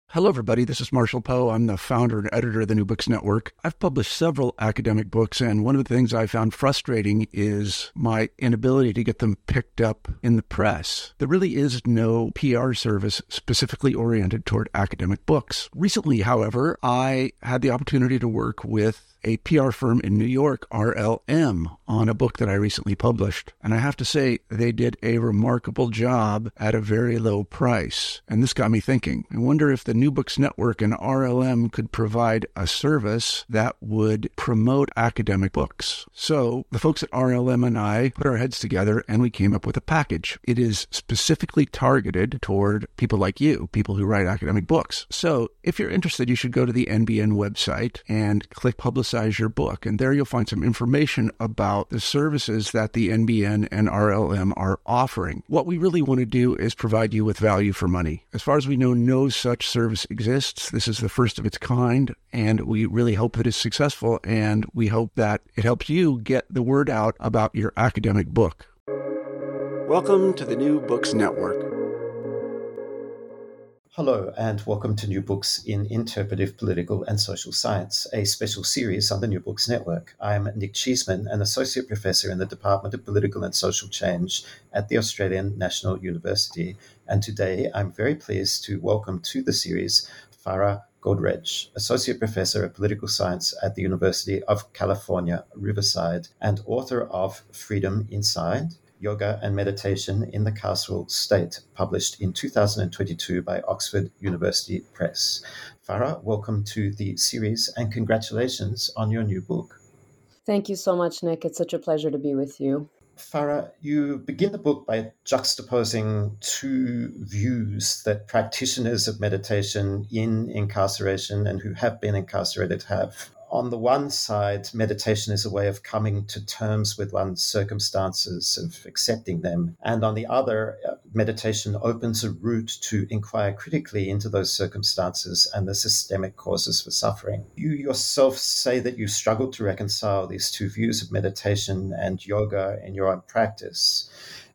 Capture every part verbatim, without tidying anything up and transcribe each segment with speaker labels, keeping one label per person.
Speaker 1: Hello, everybody. This is Marshall Poe. I'm the founder and editor of the New Books Network. I've published several academic books, and one of the things I found frustrating is my inability to get them picked up in the press. There really is no P R service specifically oriented toward academic books. Recently, however, I had the opportunity to work with a P R firm in New York, R L M, on a book that I recently published. And I have to say, they did a remarkable job at a very low price. And this got me thinking. I wonder if the New Books Network and R L M could provide a service that would promote academic books. So the folks at R L M and I put our heads together and we came up with a package. It is specifically targeted toward people like you, people who write academic books. So if you're interested, you should go to the N B N website and click Publicize your book. And there you'll find some information about the services that the N B N and R L M are offering. What we really want to do is provide you with value for money. As far as we know, no such service exists. This is the first of its kind, and we really hope that it's successful, and we hope that it helps you get the word out about your academic book. Welcome to the New Books Network.
Speaker 2: Hello, and welcome to New Books in Interpretive Political and Social Science, a special series on the New Books Network. I'm Nick Cheesman, an Associate Professor in the Department of Political and Social Change at the Australian National University, and today I'm very pleased to welcome to the series Farah Godrej, Associate Professor of Political Science at the University of California, Riverside, and author of Freedom Inside: Yoga and Meditation in the Carceral State, published in two thousand twenty-two by Oxford University Press. Farah, welcome to the series and congratulations on your new book.
Speaker 3: Thank you so much, Nick. It's such a pleasure to be with you.
Speaker 2: Farah, you begin the book by juxtaposing two views that practitioners of meditation in incarceration and who have been incarcerated have. On the one side, meditation is a way of coming to terms with one's circumstances, of accepting them. And on the other, meditation opens a route to inquire critically into those circumstances and the systemic causes for suffering. You yourself say that you struggled to reconcile these two views of meditation and yoga in your own practice.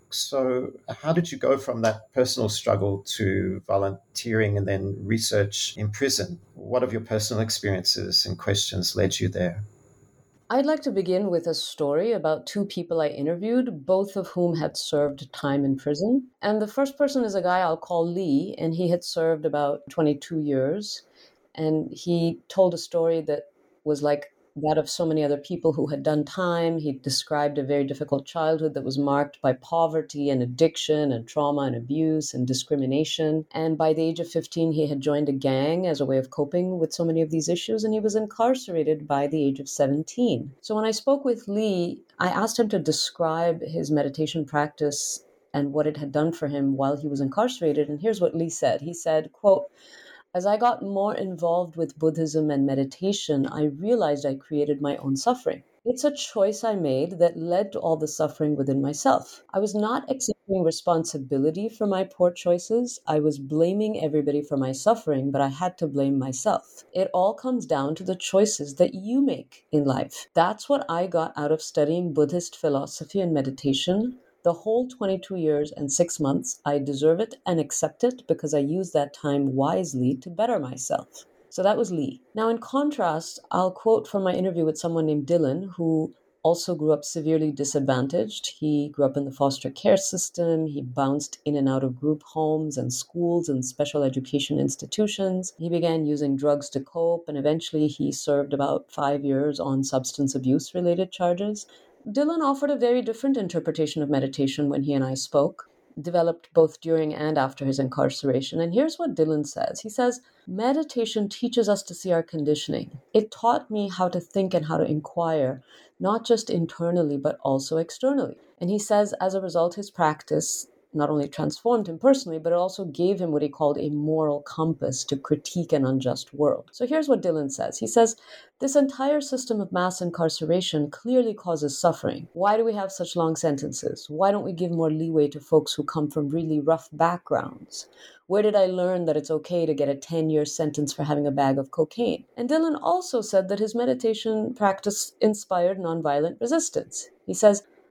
Speaker 2: So how did you go from that personal struggle to volunteering and then research in prison? What of your personal experiences and questions led you there?
Speaker 3: I'd like to begin with a story about two people I interviewed, both of whom had served time in prison. And the first person is a guy I'll call Lee, and he had served about twenty-two years. And he told a story that was like that of so many other people who had done time. He described a very difficult childhood that was marked by poverty and addiction and trauma and abuse and discrimination. And by the age of fifteen, he had joined a gang as a way of coping with so many of these issues, and he was incarcerated by the age of seventeen. So when I spoke with Lee, I asked him to describe his meditation practice and what it had done for him while he was incarcerated. And here's what Lee said. He said, quote, "As I got more involved with Buddhism and meditation, I realized I created my own suffering. It's a choice I made that led to all the suffering within myself. I was not accepting responsibility for my poor choices. I was blaming everybody for my suffering, but I had to blame myself. It all comes down to the choices that you make in life. That's what I got out of studying Buddhist philosophy and meditation. The whole twenty-two years and six months, I deserve it and accept it because I used that time wisely to better myself." So that was Lee. Now, in contrast, I'll quote from my interview with someone named Dylan, who also grew up severely disadvantaged. He grew up in the foster care system. He bounced in and out of group homes and schools and special education institutions. He began using drugs to cope, and eventually he served about five years on substance abuse-related charges. Dylan offered a very different interpretation of meditation when he and I spoke, developed both during and after his incarceration. And here's what Dylan says. He says, "Meditation teaches us to see our conditioning. It taught me how to think and how to inquire, not just internally, but also externally." And he says, as a result, his practice not only transformed him personally, but it also gave him what he called a moral compass to critique an unjust world. So here's what Dylan says. He says, "This entire system of mass incarceration clearly causes suffering. Why do we have such long sentences? Why don't we give more leeway to folks who come from really rough backgrounds? Where did I learn that it's okay to get a ten-year sentence for having a bag of cocaine?" And Dylan also said that his meditation practice inspired nonviolent resistance. He says,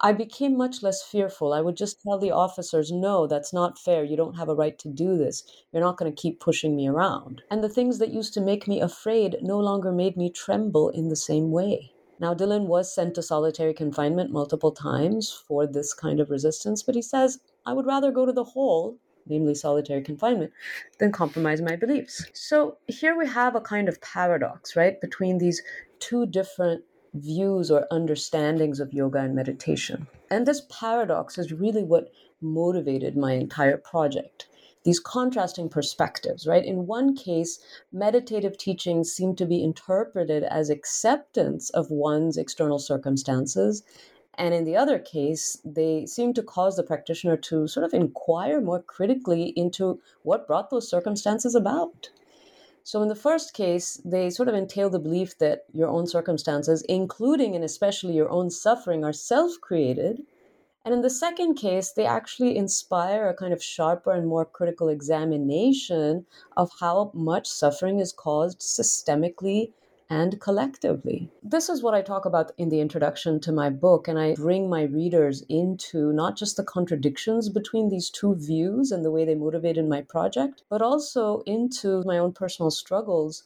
Speaker 3: I became much less fearful. I would just tell the officers, no, that's not fair. You don't have a right to do this. You're not going to keep pushing me around. And the things that used to make me afraid no longer made me tremble in the same way. Now, Dylan was sent to solitary confinement multiple times for this kind of resistance, but he says, I would rather go to the hole, namely solitary confinement, than compromise my beliefs. So here we have a kind of paradox, right, between these two different views or understandings of yoga and meditation. And this paradox is really what motivated my entire project. These contrasting perspectives, right? In one case, meditative teachings seem to be interpreted as acceptance of one's external circumstances. And in the other case, they seem to cause the practitioner to sort of inquire more critically into what brought those circumstances about. So in the first case, they sort of entail the belief that your own circumstances, including and especially your own suffering, are self-created. And in the second case, they actually inspire a kind of sharper and more critical examination of how much suffering is caused systemically and collectively. This is what I talk about in the introduction to my book, and I bring my readers into not just the contradictions between these two views and the way they motivated my project, but also into my own personal struggles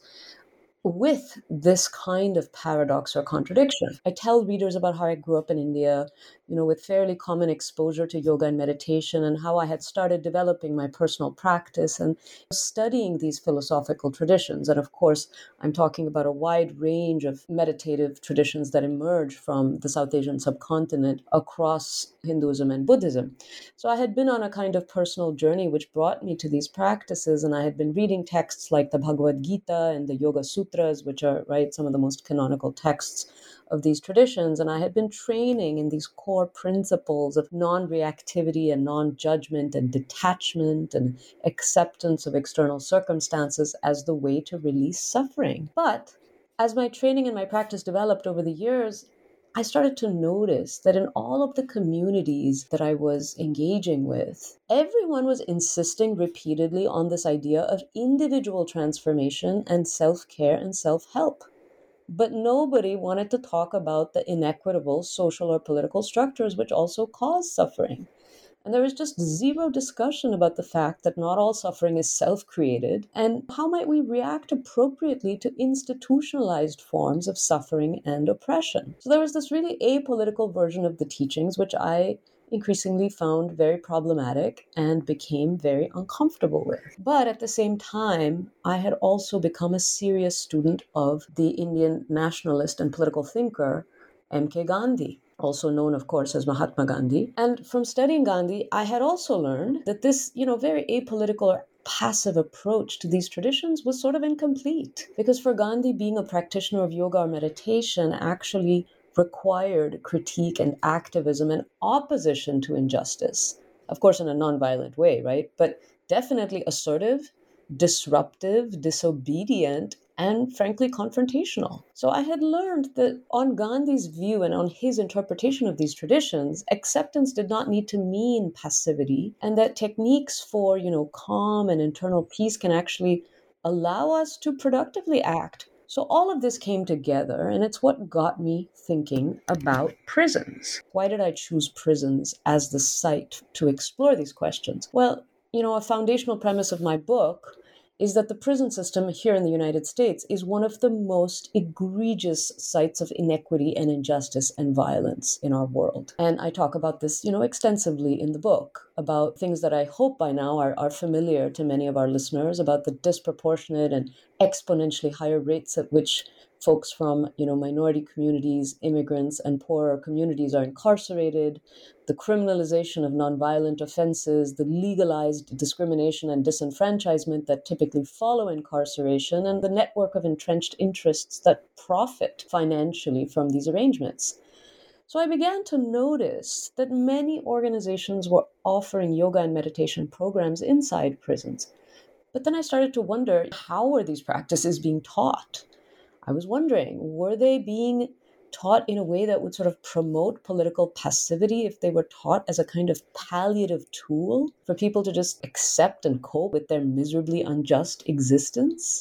Speaker 3: with this kind of paradox or contradiction. I tell readers about how I grew up in India, you know, with fairly common exposure to yoga and meditation, and how I had started developing my personal practice and studying these philosophical traditions. And of course, I'm talking about a wide range of meditative traditions that emerge from the South Asian subcontinent across Hinduism and Buddhism. So I had been on a kind of personal journey which brought me to these practices, and I had been reading texts like the Bhagavad Gita and the Yoga Sutras, which are, right, some of the most canonical texts of these traditions. And I had been training in these core principles of non-reactivity and non-judgment and detachment and acceptance of external circumstances as the way to release suffering. But as my training and my practice developed over the years, I started to notice that in all of the communities that I was engaging with, everyone was insisting repeatedly on this idea of individual transformation and self-care and self-help. But nobody wanted to talk about the inequitable social or political structures which also cause suffering. And there was just zero discussion about the fact that not all suffering is self-created, and how might we react appropriately to institutionalized forms of suffering and oppression. So there was this really apolitical version of the teachings, which I increasingly found very problematic and became very uncomfortable with. But at the same time, I had also become a serious student of the Indian nationalist and political thinker, M K Gandhi, also known, of course, as Mahatma Gandhi. And from studying Gandhi, I had also learned that this, you know, very apolitical or passive approach to these traditions was sort of incomplete. Because for Gandhi, being a practitioner of yoga or meditation actually required critique and activism and opposition to injustice. Of course, in a nonviolent way, right? But definitely assertive, disruptive, disobedient, and frankly confrontational. So I had learned that on Gandhi's view and on his interpretation of these traditions, acceptance did not need to mean passivity, and that techniques for, you know, calm and internal peace can actually allow us to productively act. So all of this came together, and it's what got me thinking about prisons. Why did I choose prisons as the site to explore these questions? Well, you know, a foundational premise of my book is that the prison system here in the United States is one of the most egregious sites of inequity and injustice and violence in our world. And I talk about this, you know, extensively in the book, about things that I hope by now are, are familiar to many of our listeners, about the disproportionate and exponentially higher rates at which folks from, you know, minority communities, immigrants, and poorer communities are incarcerated, the criminalization of nonviolent offenses, the legalized discrimination and disenfranchisement that typically follow incarceration, and the network of entrenched interests that profit financially from these arrangements. So I began to notice that many organizations were offering yoga and meditation programs inside prisons. But then I started to wonder, how were these practices being taught? I was wondering, were they being taught in a way that would sort of promote political passivity if they were taught as a kind of palliative tool for people to just accept and cope with their miserably unjust existence?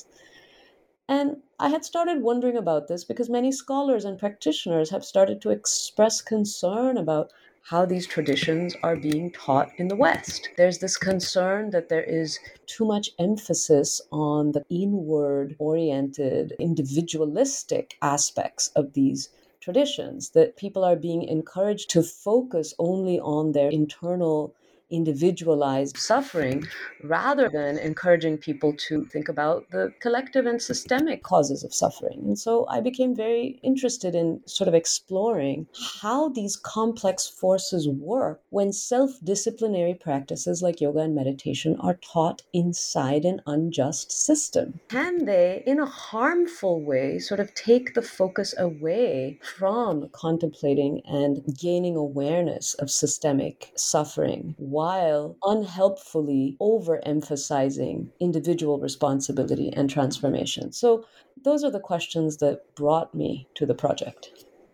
Speaker 3: And I had started wondering about this because many scholars and practitioners have started to express concern about how these traditions are being taught in the West. There's this concern that there is too much emphasis on the inward-oriented, individualistic aspects of these traditions, that people are being encouraged to focus only on their internal individualized suffering rather than encouraging people to think about the collective and systemic causes of suffering. And so I became very interested in sort of exploring how these complex forces work when self-disciplinary practices like yoga and meditation are taught inside an unjust system. Can they, in a harmful way, sort of take the focus away from contemplating and gaining awareness of systemic suffering, while unhelpfully overemphasizing individual responsibility and transformation? So those are the questions that brought me to the project.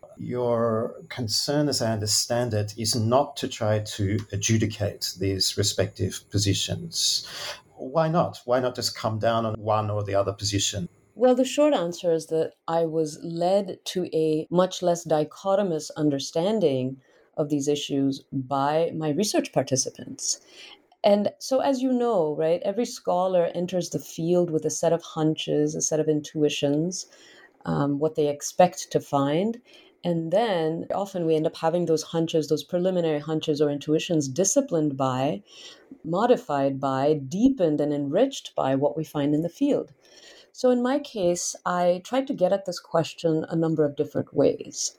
Speaker 2: Your concern, as I understand it, is not to try to adjudicate these respective positions. Why not? Why not just come down on one or the other position?
Speaker 3: Well, the short answer is that I was led to a much less dichotomous understanding of these issues by my research participants. And so, as you know, right, every scholar enters the field with a set of hunches, a set of intuitions, um, what they expect to find. And then often we end up having those hunches, those preliminary hunches or intuitions disciplined by, modified by, deepened and enriched by what we find in the field. So in my case, I tried to get at this question a number of different ways.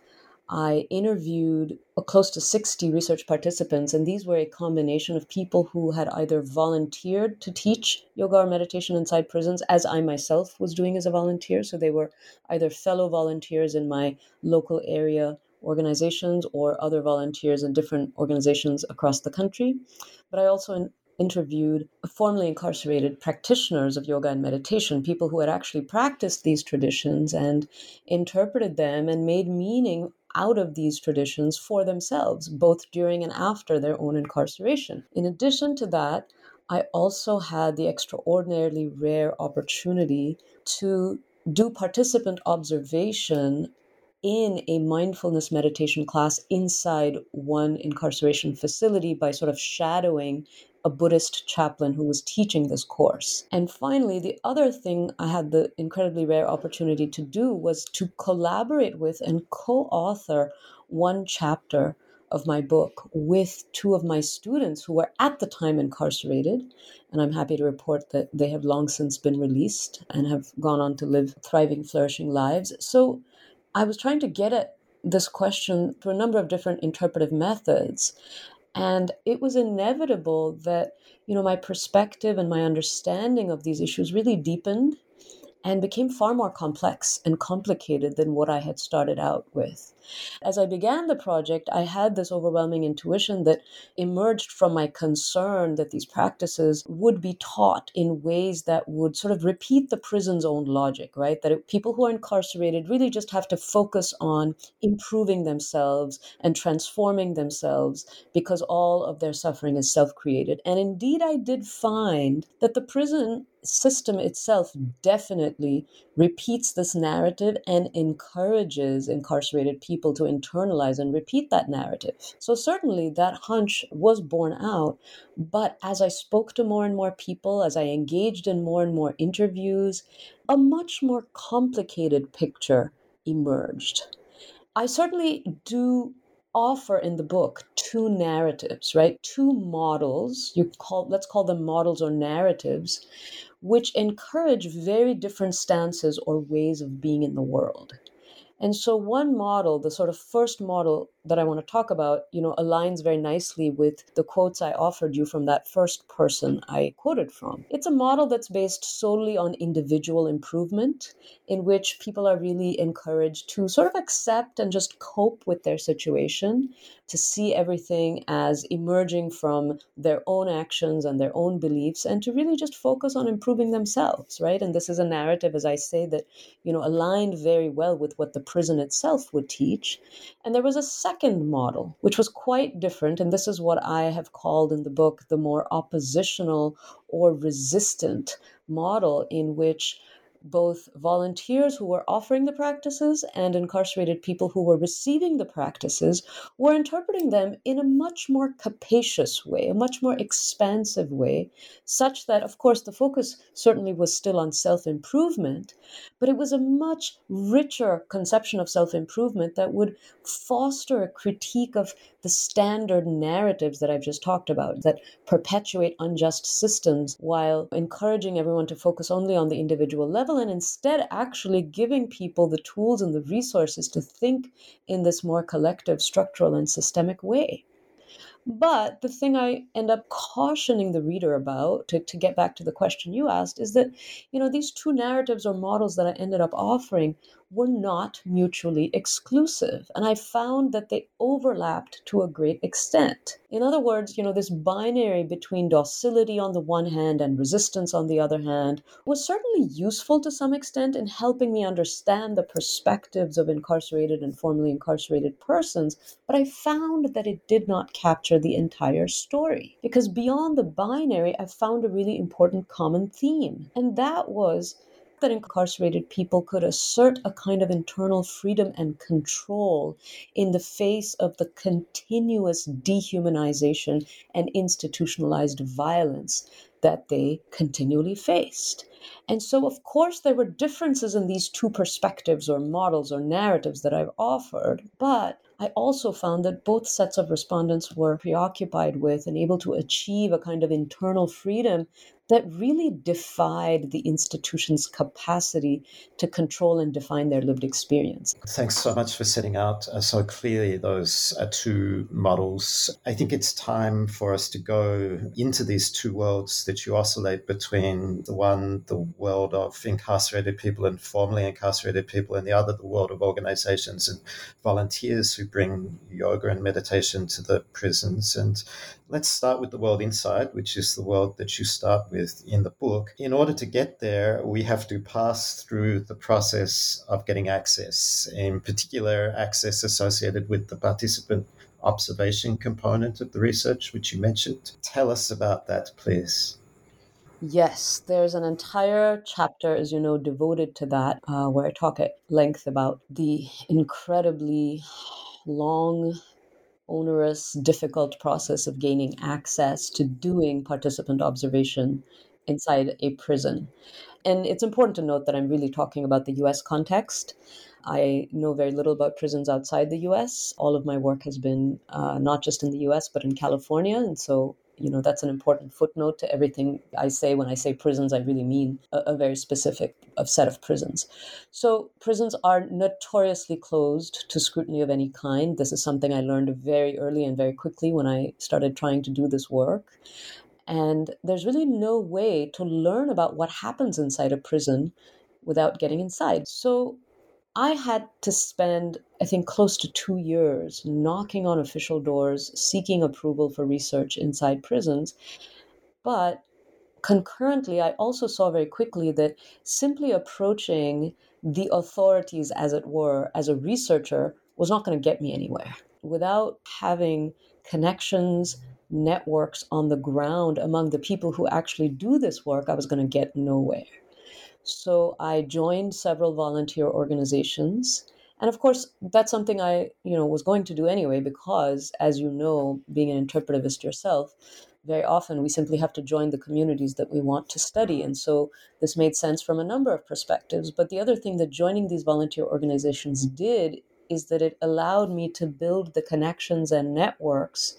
Speaker 3: I interviewed close to sixty research participants, and these were a combination of people who had either volunteered to teach yoga or meditation inside prisons, as I myself was doing as a volunteer. So they were either fellow volunteers in my local area organizations or other volunteers in different organizations across the country. But I also in- interviewed formerly incarcerated practitioners of yoga and meditation, people who had actually practiced these traditions and interpreted them and made meaning out of these traditions for themselves, both during and after their own incarceration. In addition to that, I also had the extraordinarily rare opportunity to do participant observation in a mindfulness meditation class inside one incarceration facility by sort of shadowing a Buddhist chaplain who was teaching this course. And finally, the other thing I had the incredibly rare opportunity to do was to collaborate with and co-author one chapter of my book with two of my students who were at the time incarcerated. And I'm happy to report that they have long since been released and have gone on to live thriving, flourishing lives. So I was trying to get at this question through a number of different interpretive methods. And it was inevitable that, you know, my perspective and my understanding of these issues really deepened and became far more complex and complicated than what I had started out with. As I began the project, I had this overwhelming intuition that emerged from my concern that these practices would be taught in ways that would sort of repeat the prison's own logic, right? That it, people who are incarcerated really just have to focus on improving themselves and transforming themselves because all of their suffering is self-created. And indeed, I did find that the prison system itself definitely repeats this narrative and encourages incarcerated people to internalize and repeat that narrative. So certainly that hunch was borne out, but as I spoke to more and more people, as I engaged in more and more interviews, a much more complicated picture emerged. I certainly do offer in the book two narratives, right? Two models, you call let's call them models or narratives, which encourage very different stances or ways of being in the world. And so one model, the sort of first model that I want to talk about, you know, aligns very nicely with the quotes I offered you from that first person I quoted from. It's a model that's based solely on individual improvement, in which people are really encouraged to sort of accept and just cope with their situation, to see everything as emerging from their own actions and their own beliefs, and to really just focus on improving themselves, right? And this is a narrative, as I say, that, you know, aligned very well with what the prison itself would teach. And there was a second model, which was quite different. And this is what I have called in the book the more oppositional or resistant model, in which both volunteers who were offering the practices and incarcerated people who were receiving the practices were interpreting them in a much more capacious way, a much more expansive way, such that, of course, the focus certainly was still on self-improvement, but it was a much richer conception of self-improvement that would foster a critique of the standard narratives that I've just talked about, that perpetuate unjust systems while encouraging everyone to focus only on the individual level and instead actually giving people the tools and the resources to think in this more collective, structural, and systemic way. But the thing I end up cautioning the reader about, to, to get back to the question you asked, is that, you know, these two narratives or models that I ended up offering were not mutually exclusive. And I found that they overlapped to a great extent. In other words, you know, this binary between docility on the one hand and resistance on the other hand was certainly useful to some extent in helping me understand the perspectives of incarcerated and formerly incarcerated persons, but I found that it did not capture the entire story. Because beyond the binary, I found a really important common theme, and that was that incarcerated people could assert a kind of internal freedom and control in the face of the continuous dehumanization and institutionalized violence that they continually faced. And so, of course, there were differences in these two perspectives or models or narratives that I've offered, but I also found that both sets of respondents were preoccupied with and able to achieve a kind of internal freedom that really defied the institution's capacity to control and define their lived experience.
Speaker 2: Thanks so much for setting out uh, so clearly those uh, two models. I think it's time for us to go into these two worlds that you oscillate between, the one, the world of incarcerated people and formerly incarcerated people, and the other, the world of organizations and volunteers who bring yoga and meditation to the prisons. And let's start with the world inside, which is the world that you start with in the book. In order to get there, we have to pass through the process of getting access, in particular, access associated with the participant observation component of the research, which you mentioned. Tell us about that, please.
Speaker 3: Yes, there's an entire chapter, as you know, devoted to that, uh, where I talk at length about the incredibly long, onerous, difficult process of gaining access to doing participant observation inside a prison. And it's important to note that I'm really talking about the U S context. I know very little about prisons outside the U S. All of my work has been uh, not just in the U S, but in California. And so, you know, that's an important footnote to everything I say. When I say prisons, I really mean a, a very specific a set of prisons. So prisons are notoriously closed to scrutiny of any kind. This is something I learned very early and very quickly when I started trying to do this work. And there's really no way to learn about what happens inside a prison without getting inside. So I had to spend, I think, close to two years knocking on official doors, seeking approval for research inside prisons. But concurrently, I also saw very quickly that simply approaching the authorities, as it were, as a researcher was not going to get me anywhere. Without having connections, networks on the ground among the people who actually do this work, I was going to get nowhere. So I joined several volunteer organizations. And of course, that's something I, you know, was going to do anyway, because as you know, being an interpretivist yourself, very often we simply have to join the communities that we want to study. And so this made sense from a number of perspectives. But the other thing that joining these volunteer organizations did is that it allowed me to build the connections and networks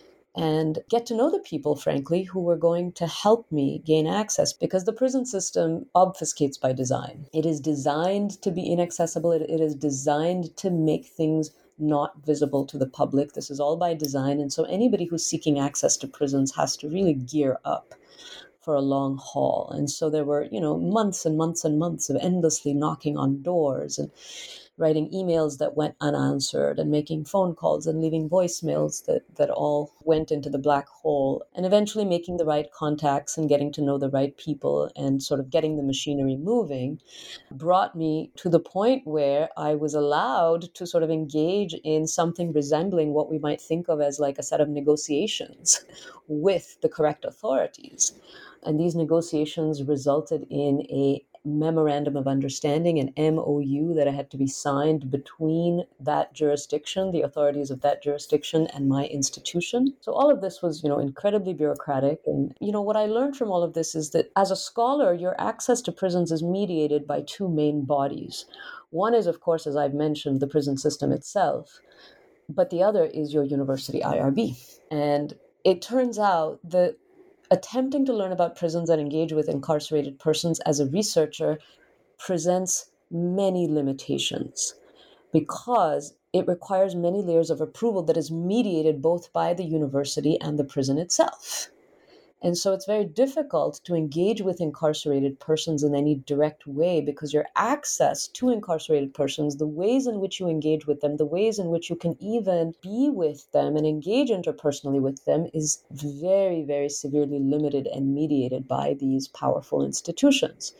Speaker 3: and get to know the people, frankly, who were going to help me gain access, because the prison system obfuscates by design. It is designed to be inaccessible. It, it is designed to make things not visible to the public. This is all by design. And so anybody who's seeking access to prisons has to really gear up for a long haul. And so there were, you know, months and months and months of endlessly knocking on doors and writing emails that went unanswered and making phone calls and leaving voicemails that, that all went into the black hole, and eventually making the right contacts and getting to know the right people and sort of getting the machinery moving brought me to the point where I was allowed to sort of engage in something resembling what we might think of as like a set of negotiations with the correct authorities. And these negotiations resulted in a memorandum of understanding, an M O U that had to be signed between that jurisdiction, the authorities of that jurisdiction, and my institution. So all of this was, you know, incredibly bureaucratic. And, you know, what I learned from all of this is that as a scholar, your access to prisons is mediated by two main bodies. One is, of course, as I've mentioned, the prison system itself, but the other is your university I R B. And it turns out that attempting to learn about prisons and engage with incarcerated persons as a researcher presents many limitations because it requires many layers of approval that is mediated both by the university and the prison itself. And so it's very difficult to engage with incarcerated persons in any direct way because your access to incarcerated persons, the ways in which you engage with them, the ways in which you can even be with them and engage interpersonally with them is very, very severely limited and mediated by these powerful institutions.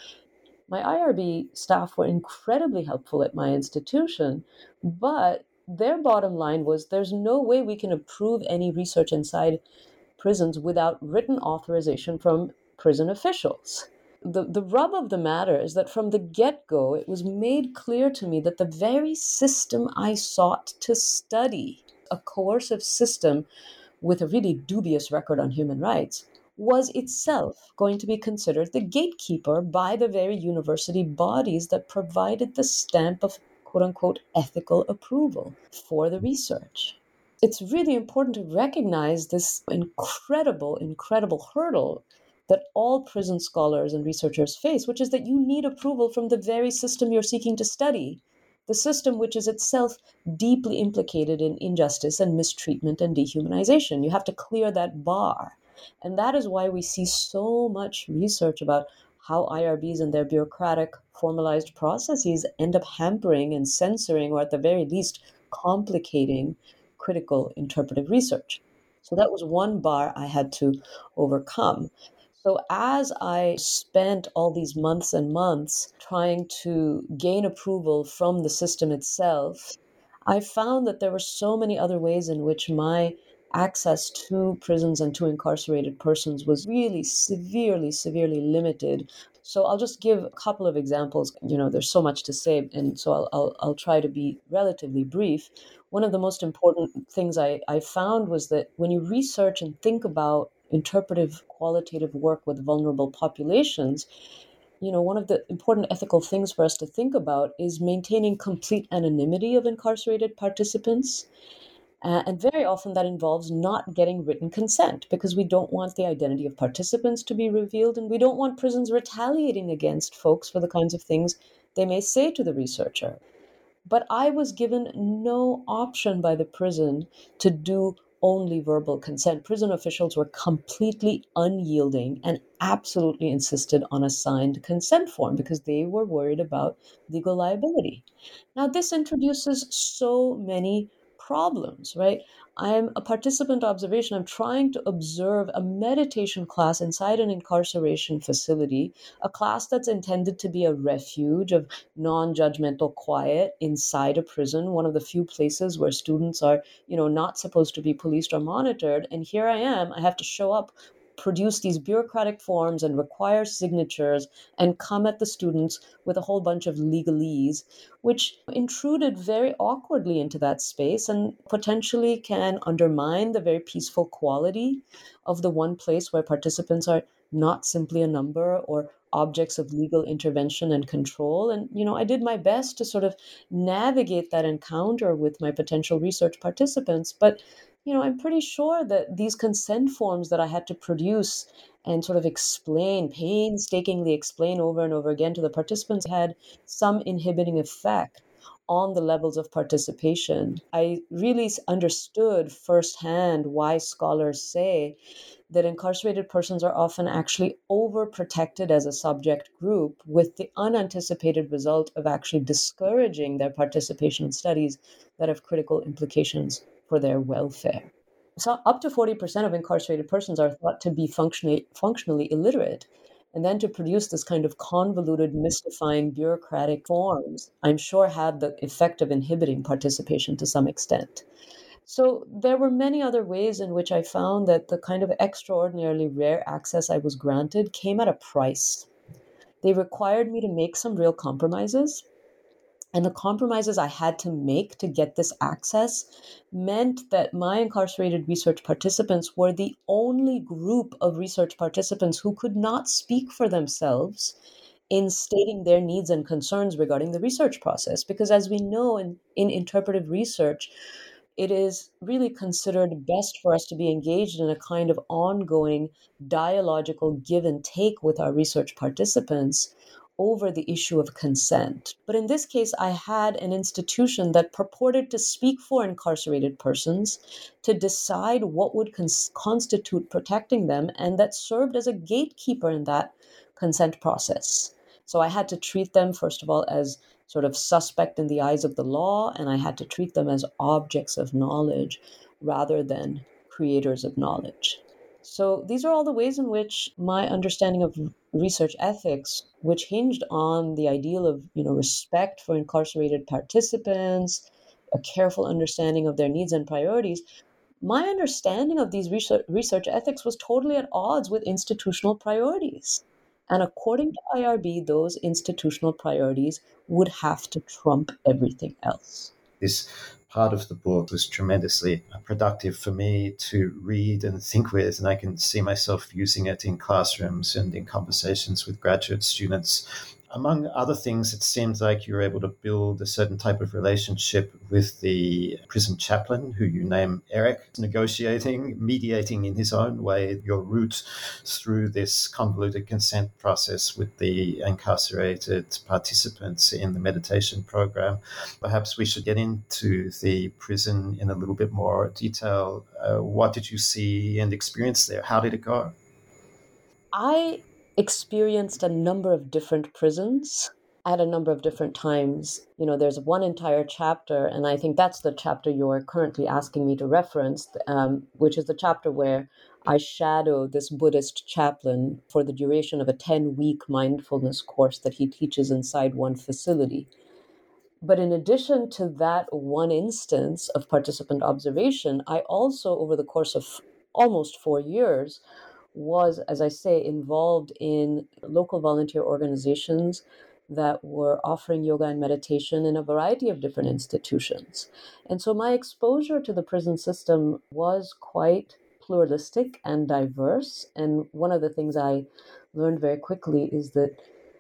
Speaker 3: My I R B staff were incredibly helpful at my institution, but their bottom line was there's no way we can approve any research inside prisons without written authorization from prison officials. The, the rub of the matter is that from the get-go, it was made clear to me that the very system I sought to study, a coercive system with a really dubious record on human rights, was itself going to be considered the gatekeeper by the very university bodies that provided the stamp of quote-unquote ethical approval for the research. It's really important to recognize this incredible, incredible hurdle that all prison scholars and researchers face, which is that you need approval from the very system you're seeking to study, the system which is itself deeply implicated in injustice and mistreatment and dehumanization. You have to clear that bar. And that is why we see so much research about how I R Bs and their bureaucratic, formalized processes end up hampering and censoring, or at the very least, complicating critical interpretive research. So that was one bar I had to overcome. So as I spent all these months and months trying to gain approval from the system itself, I found that there were so many other ways in which my access to prisons and to incarcerated persons was really severely, severely limited. So I'll just give a couple of examples. You know, there's so much to say, and so I'll, I'll, I'll try to be relatively brief. One of the most important things I, I found was that when you research and think about interpretive qualitative work with vulnerable populations, you know, one of the important ethical things for us to think about is maintaining complete anonymity of incarcerated participants. Uh, and very often that involves not getting written consent because we don't want the identity of participants to be revealed, and we don't want prisons retaliating against folks for the kinds of things they may say to the researcher. But I was given no option by the prison to do only verbal consent. Prison officials were completely unyielding and absolutely insisted on a signed consent form because they were worried about legal liability. Now, this introduces so many problems, right? I'm a participant observation. I'm trying to observe a meditation class inside an incarceration facility, a class that's intended to be a refuge of non-judgmental quiet inside a prison, one of the few places where students are, you know, not supposed to be policed or monitored. And here I am, I have to show up, produce these bureaucratic forms and require signatures and come at the students with a whole bunch of legalese, which intruded very awkwardly into that space and potentially can undermine the very peaceful quality of the one place where participants are not simply a number or objects of legal intervention and control. And, you know, I did my best to sort of navigate that encounter with my potential research participants, but you know, I'm pretty sure that these consent forms that I had to produce and sort of explain, painstakingly explain over and over again to the participants had some inhibiting effect on the levels of participation. I really understood firsthand why scholars say that incarcerated persons are often actually overprotected as a subject group, with the unanticipated result of actually discouraging their participation in studies that have critical implications for their welfare. So up to forty percent of incarcerated persons are thought to be functionally, functionally illiterate. And then to produce this kind of convoluted, mystifying, bureaucratic forms, I'm sure had the effect of inhibiting participation to some extent. So there were many other ways in which I found that the kind of extraordinarily rare access I was granted came at a price. they required me to make some real compromises. And the compromises I had to make to get this access meant that my incarcerated research participants were the only group of research participants who could not speak for themselves in stating their needs and concerns regarding the research process. Because as we know in, in interpretive research, it is really considered best for us to be engaged in a kind of ongoing dialogical give and take with our research participants over the issue of consent. But in this case, I had an institution that purported to speak for incarcerated persons, to decide what would cons- constitute protecting them, and that served as a gatekeeper in that consent process. So I had to treat them, first of all, as sort of suspect in the eyes of the law, and I had to treat them as objects of knowledge rather than creators of knowledge. So these are all the ways in which my understanding of research ethics, which hinged on the ideal of, you know, respect for incarcerated participants, a careful understanding of their needs and priorities, my understanding of these research, research ethics was totally at odds with institutional priorities. And according to I R B, those institutional priorities would have to trump everything else.
Speaker 2: This part of the book was tremendously productive for me to read and think with, and I can see myself using it in classrooms and in conversations with graduate students. Among other things, it seems like you were able to build a certain type of relationship with the prison chaplain, who you name Eric, negotiating, mediating in his own way your route through this convoluted consent process with the incarcerated participants in the meditation program. Perhaps we should get into the prison in a little bit more detail. Uh, what did you see and experience there? How did it go?
Speaker 3: I experienced a number of different prisons at a number of different times. You know, there's one entire chapter, and I think that's the chapter you're currently asking me to reference, um, which is the chapter where I shadow this Buddhist chaplain for the duration of a ten-week mindfulness course that he teaches inside one facility. But in addition to that one instance of participant observation, I also, over the course of almost four years, was, as I say, involved in local volunteer organizations that were offering yoga and meditation in a variety of different institutions. And so my exposure to the prison system was quite pluralistic and diverse. And one of the things I learned very quickly is that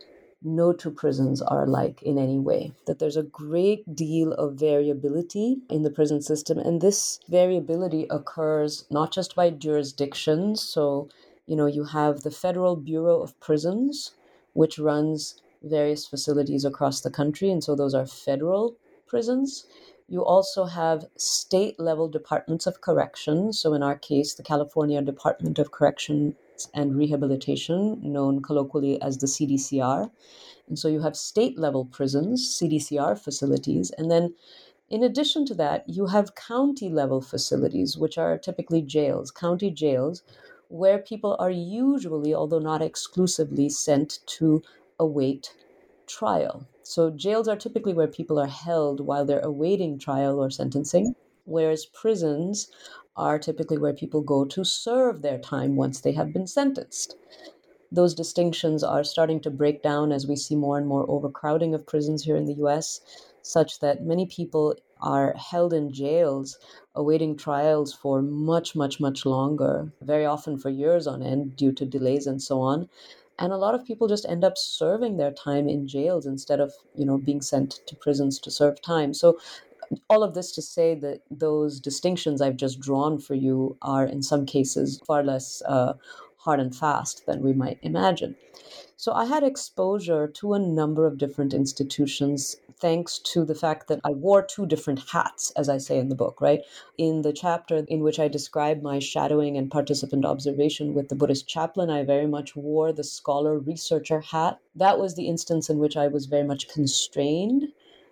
Speaker 3: no two prisons are alike in any way, that there's a great deal of variability in the prison system. And this variability occurs not just by jurisdictions. So, you know, you have the Federal Bureau of Prisons, which runs various facilities across the country. And so those are federal prisons. You also have state-level departments of correction. So in our case, the California Department of Corrections and Rehabilitation, known colloquially as the C D C R. And so you have state-level prisons, C D C R facilities, and then in addition to that, you have county-level facilities, which are typically jails, county jails, where people are usually, although not exclusively, sent to await trial. So jails are typically where people are held while they're awaiting trial or sentencing, whereas prisons are typically where people go to serve their time once they have been sentenced. Those distinctions are starting to break down as we see more and more overcrowding of prisons here in the U S, such that many people are held in jails awaiting trials for much, much, much longer, very often for years on end due to delays and so on. And a lot of people just end up serving their time in jails instead of, you know, being sent to prisons to serve time. So all of this to say that those distinctions I've just drawn for you are in some cases far less uh, hard and fast than we might imagine. So I had exposure to a number of different institutions thanks to the fact that I wore two different hats, as I say in the book, right? In the chapter in which I describe my shadowing and participant observation with the Buddhist chaplain, I very much wore the scholar researcher hat. That was the instance in which I was very much constrained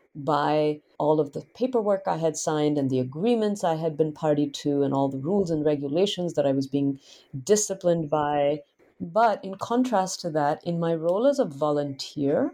Speaker 3: by all of the paperwork I had signed and the agreements I had been party to and all the rules and regulations that I was being disciplined by. But in contrast to that, in my role as a volunteer,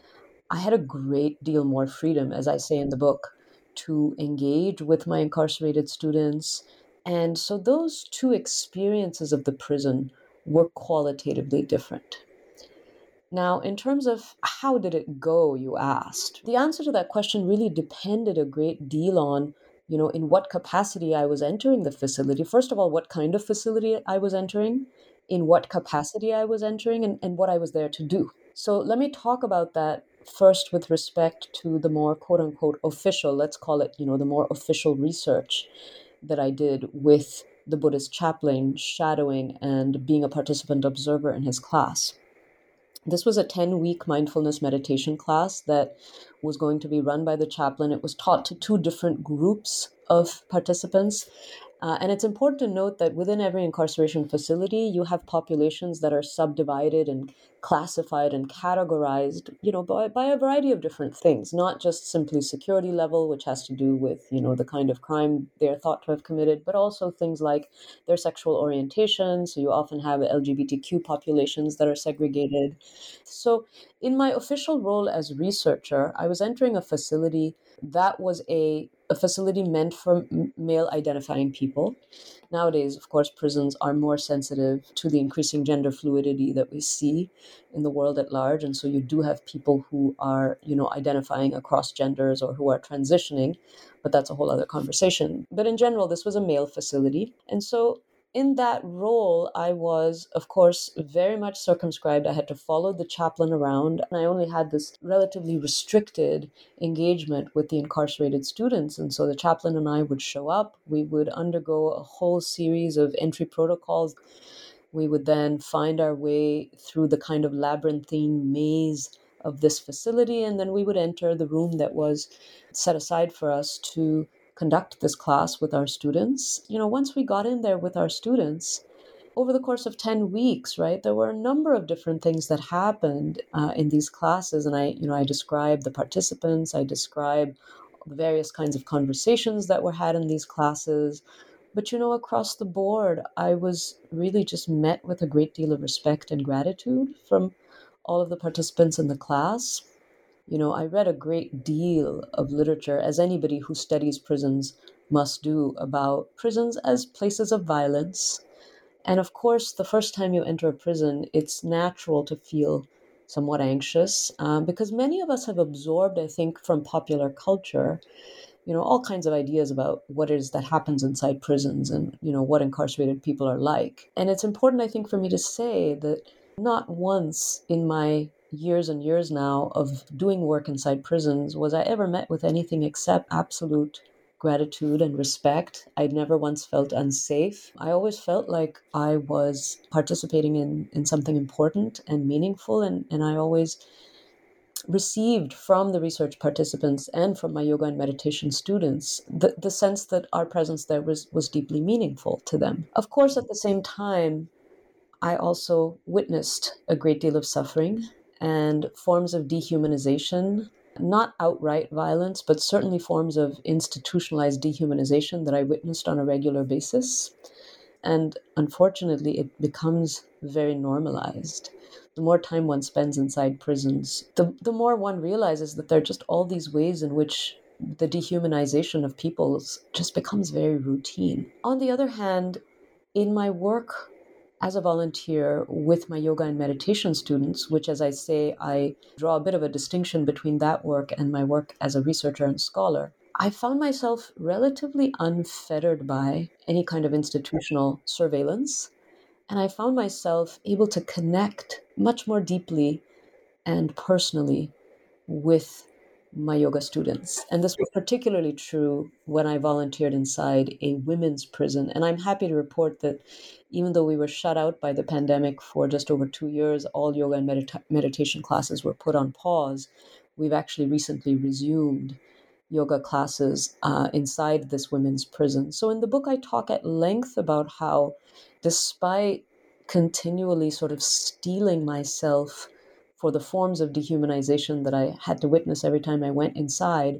Speaker 3: I had a great deal more freedom, as I say in the book, to engage with my incarcerated students. And so those two experiences of the prison were qualitatively different. Now, in terms of how did it go, you asked. The answer to that question really depended a great deal on, you know, in what capacity I was entering the facility. First of all, what kind of facility I was entering, in what capacity I was entering, and, and what I was there to do. So let me talk about that first with respect to the more quote unquote official, let's call it, you know, the more official research that I did with the Buddhist chaplain, shadowing and being a participant observer in his class. This was a ten-week mindfulness meditation class that was going to be run by the chaplain. It was taught to two different groups of participants. Uh, and it's important to note that within every incarceration facility, you have populations that are subdivided and classified and categorized, you know, by, by a variety of different things, not just simply security level, which has to do with, you know, the kind of crime they're thought to have committed, but also things like their sexual orientation. So you often have L G B T Q populations that are segregated. So in my official role as researcher, I was entering a facility that was a a facility meant for m- male identifying people. Nowadays, of course, prisons are more sensitive to the increasing gender fluidity that we see in the world at large. And so you do have people who are, you know, identifying across genders or who are transitioning, but that's a whole other conversation. But in general, this was a male facility. And so in that role, I was, of course, very much circumscribed. I had to follow the chaplain around, and I only had this relatively restricted engagement with the incarcerated students. And so the chaplain and I would show up. We would undergo a whole series of entry protocols. We would then find our way through the kind of labyrinthine maze of this facility, and then we would enter the room that was set aside for us to conduct this class with our students. You know, once we got in there with our students, over the course of ten weeks, right, there were a number of different things that happened uh, in these classes. And I, you know, I described the participants, I described the various kinds of conversations that were had in these classes. But, you know, across the board, I was really just met with a great deal of respect and gratitude from all of the participants in the class. You know, I read a great deal of literature, as anybody who studies prisons must do, about prisons as places of violence. And of course, the first time you enter a prison, it's natural to feel somewhat anxious um, because many of us have absorbed, I think, from popular culture, you know, all kinds of ideas about what it is that happens inside prisons and, you know, what incarcerated people are like. And it's important, I think, for me to say that not once in my years and years now of doing work inside prisons was I ever met with anything except absolute gratitude and respect. I'd never once felt unsafe. I always felt like I was participating in, in something important and meaningful, and, and I always received from the research participants and from my yoga and meditation students the, the sense that our presence there was, was deeply meaningful to them. Of course, at the same time, I also witnessed a great deal of suffering and forms of dehumanization, not outright violence, but certainly forms of institutionalized dehumanization that I witnessed on a regular basis. And unfortunately, it becomes very normalized. The more time one spends inside prisons, the, the more one realizes that there are just all these ways in which the dehumanization of people just becomes very routine. On the other hand, in my work as a volunteer with my yoga and meditation students, which, as I say, I draw a bit of a distinction between that work and my work as a researcher and scholar, I found myself relatively unfettered by any kind of institutional surveillance. And I found myself able to connect much more deeply and personally with my yoga students. And this was particularly true when I volunteered inside a women's prison. And I'm happy to report that even though we were shut out by the pandemic for just over two years, all yoga and medita- meditation classes were put on pause. We've actually recently resumed yoga classes uh, inside this women's prison. So in the book, I talk at length about how, despite continually sort of steeling myself for the forms of dehumanization that I had to witness every time I went inside,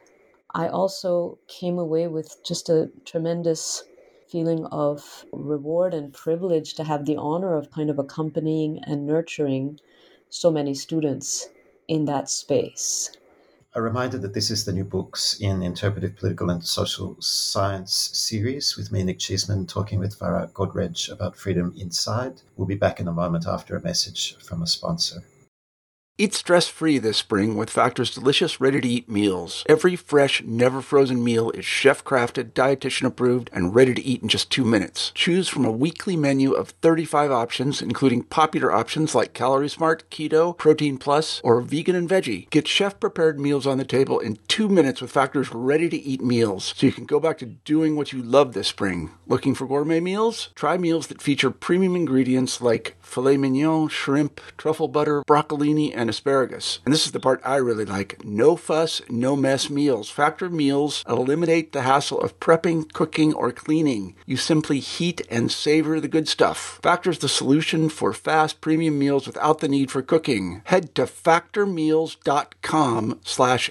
Speaker 3: I also came away with just a tremendous feeling of reward and privilege to have the honor of kind of accompanying and nurturing so many students in that space.
Speaker 2: A reminder that this is the New Books in Interpretive Political and Social Science series with me, Nick Cheeseman, talking with Farah Godrej about freedom inside. We'll be back in a moment after a message from a sponsor.
Speaker 1: Eat stress-free this spring with Factor's delicious ready-to-eat meals. Every fresh, never-frozen meal is chef-crafted, dietitian-approved, and ready to eat in just two minutes. Choose from a weekly menu of thirty-five options, including popular options like Calorie Smart, Keto, Protein Plus, or Vegan and Veggie. Get chef-prepared meals on the table in two minutes with Factor's ready-to-eat meals, so you can go back to doing what you love this spring. Looking for gourmet meals? Try meals that feature premium ingredients like filet mignon, shrimp, truffle butter, broccolini, and asparagus. And this is the part I really like. No fuss, no mess meals. Factor meals eliminate the hassle of prepping, cooking, or cleaning. You simply heat and savor the good stuff. Factor's the solution for fast premium meals without the need for cooking. Head to factormeals.com slash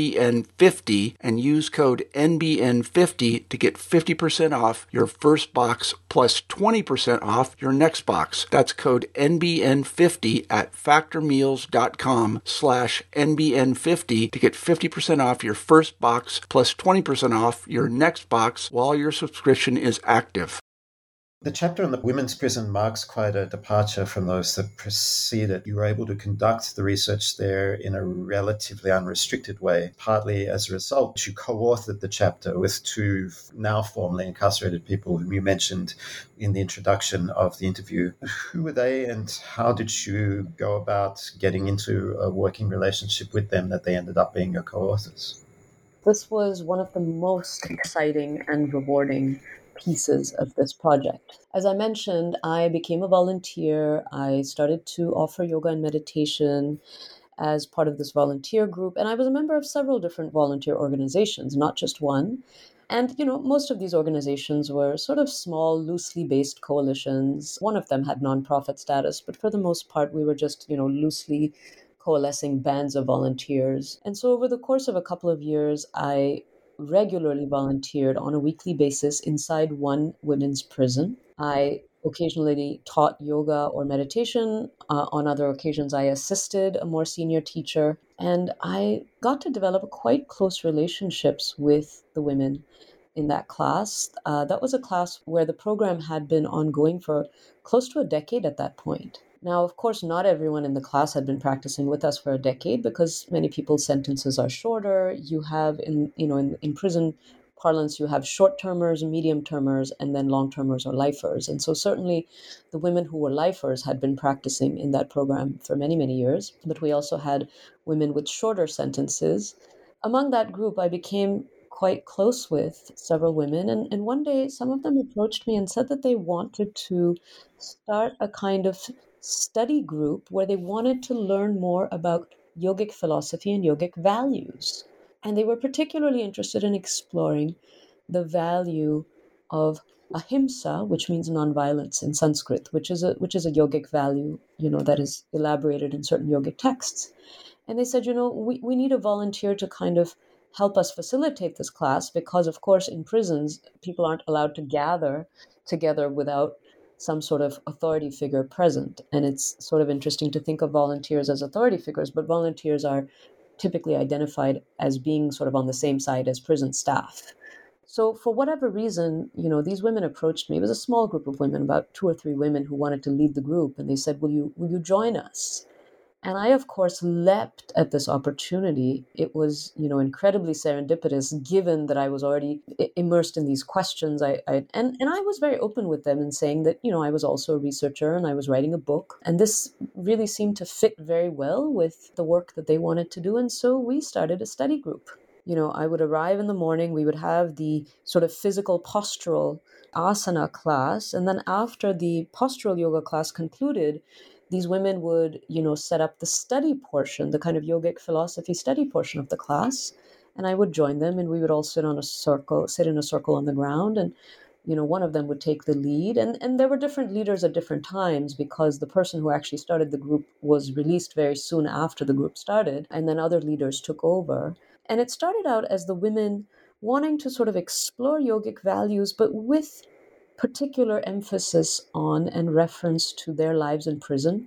Speaker 1: NBN50 and use code N B N fifty to get fifty percent off your first box plus twenty percent off your next box. That's code N B N fifty at factormeals.com slash N B N fifty to get fifty percent off your first box plus twenty percent off your next box while your subscription is active.
Speaker 2: The chapter on the women's prison marks quite a departure from those that preceded. You were able to conduct the research there in a relatively unrestricted way. Partly as a result, you co-authored the chapter with two now formerly incarcerated people whom you mentioned in the introduction of the interview. Who were they, and how did you go about getting into a working relationship with them that they ended up being your co-authors?
Speaker 3: This was one of the most exciting and rewarding pieces of this project. As I mentioned, I became a volunteer. I started to offer yoga and meditation as part of this volunteer group, and I was a member of several different volunteer organizations, not just one. And, you know, most of these organizations were sort of small, loosely based coalitions. One of them had nonprofit status, but for the most part, we were just, you know, loosely coalescing bands of volunteers. And so over the course of a couple of years, I regularly volunteered on a weekly basis inside one women's prison. I occasionally taught yoga or meditation. Uh, on other occasions, I assisted a more senior teacher. And I got to develop quite close relationships with the women in that class. Uh, that was a class where the program had been ongoing for close to a decade at that point. Now, of course, not everyone in the class had been practicing with us for a decade because many people's sentences are shorter. You have, in you know, in, in prison parlance, you have short-termers, medium-termers, and then long-termers or lifers. And so certainly the women who were lifers had been practicing in that program for many, many years. But we also had women with shorter sentences. Among that group, I became quite close with several women. And, and one day, some of them approached me and said that they wanted to start a kind of study group where they wanted to learn more about yogic philosophy and yogic values. And they were particularly interested in exploring the value of ahimsa, which means nonviolence in Sanskrit, which is a which is a yogic value, you know, that is elaborated in certain yogic texts. And they said, you know, we, we need a volunteer to kind of help us facilitate this class because, of course, in prisons, people aren't allowed to gather together without some sort of authority figure present. And it's sort of interesting to think of volunteers as authority figures, but volunteers are typically identified as being sort of on the same side as prison staff. So for whatever reason, you know, these women approached me. It was a small group of women, about two or three women who wanted to lead the group. And they said, will you, will you join us? And I, of course, leapt at this opportunity. It was, you know, incredibly serendipitous, given that I was already immersed in these questions. I, I and, and I was very open with them in saying that, you know, I was also a researcher and I was writing a book. And this really seemed to fit very well with the work that they wanted to do. And so we started a study group. You know, I would arrive in the morning, we would have the sort of physical postural asana class. And then after the postural yoga class concluded, these women would, you know, set up the study portion, the kind of yogic philosophy study portion of the class. And I would join them and we would all sit on a circle, sit in a circle on the ground. And, you know, one of them would take the lead. And, and there were different leaders at different times because the person who actually started the group was released very soon after the group started. And then other leaders took over. And it started out as the women wanting to sort of explore yogic values, but with particular emphasis on and reference to their lives in prison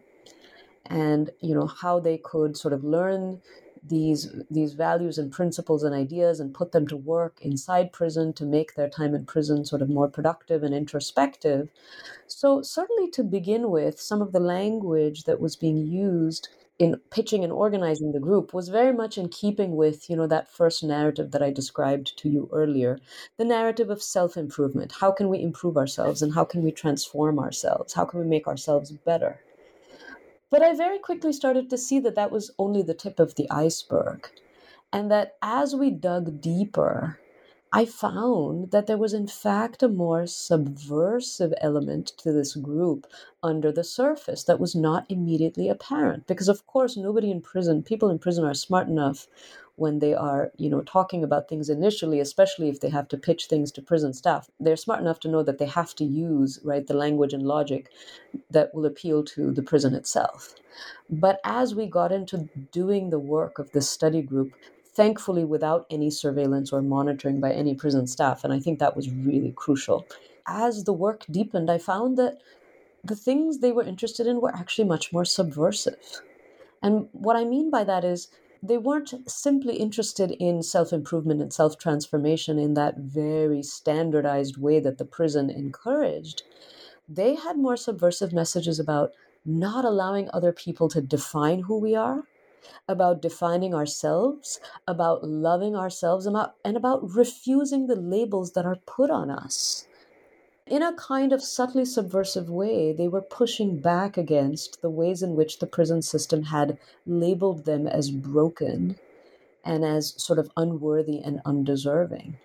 Speaker 3: and, you know, how they could sort of learn these these values and principles and ideas and put them to work inside prison to make their time in prison sort of more productive and introspective. So certainly to begin with, some of the language that was being used in pitching and organizing the group was very much in keeping with, you know, that first narrative that I described to you earlier, the narrative of self-improvement. How can we improve ourselves and how can we transform ourselves? How can we make ourselves better? But I very quickly started to see that that was only the tip of the iceberg, and that as we dug deeper, I found that there was, in fact, a more subversive element to this group under the surface that was not immediately apparent. Because, of course, nobody in prison, people in prison are smart enough when they are, you know, talking about things initially, especially if they have to pitch things to prison staff. They're smart enough to know that they have to use, right, the language and logic that will appeal to the prison itself. But as we got into doing the work of this study group, thankfully without any surveillance or monitoring by any prison staff, and I think that was really crucial. As the work deepened, I found that the things they were interested in were actually much more subversive. And what I mean by that is they weren't simply interested in self-improvement and self-transformation in that very standardized way that the prison encouraged. They had more subversive messages about not allowing other people to define who we are, about defining ourselves, about loving ourselves, about, and about refusing the labels that are put on us. In a kind of subtly subversive way, they were pushing back against the ways in which the prison system had labeled them as broken and as sort of unworthy and undeserving.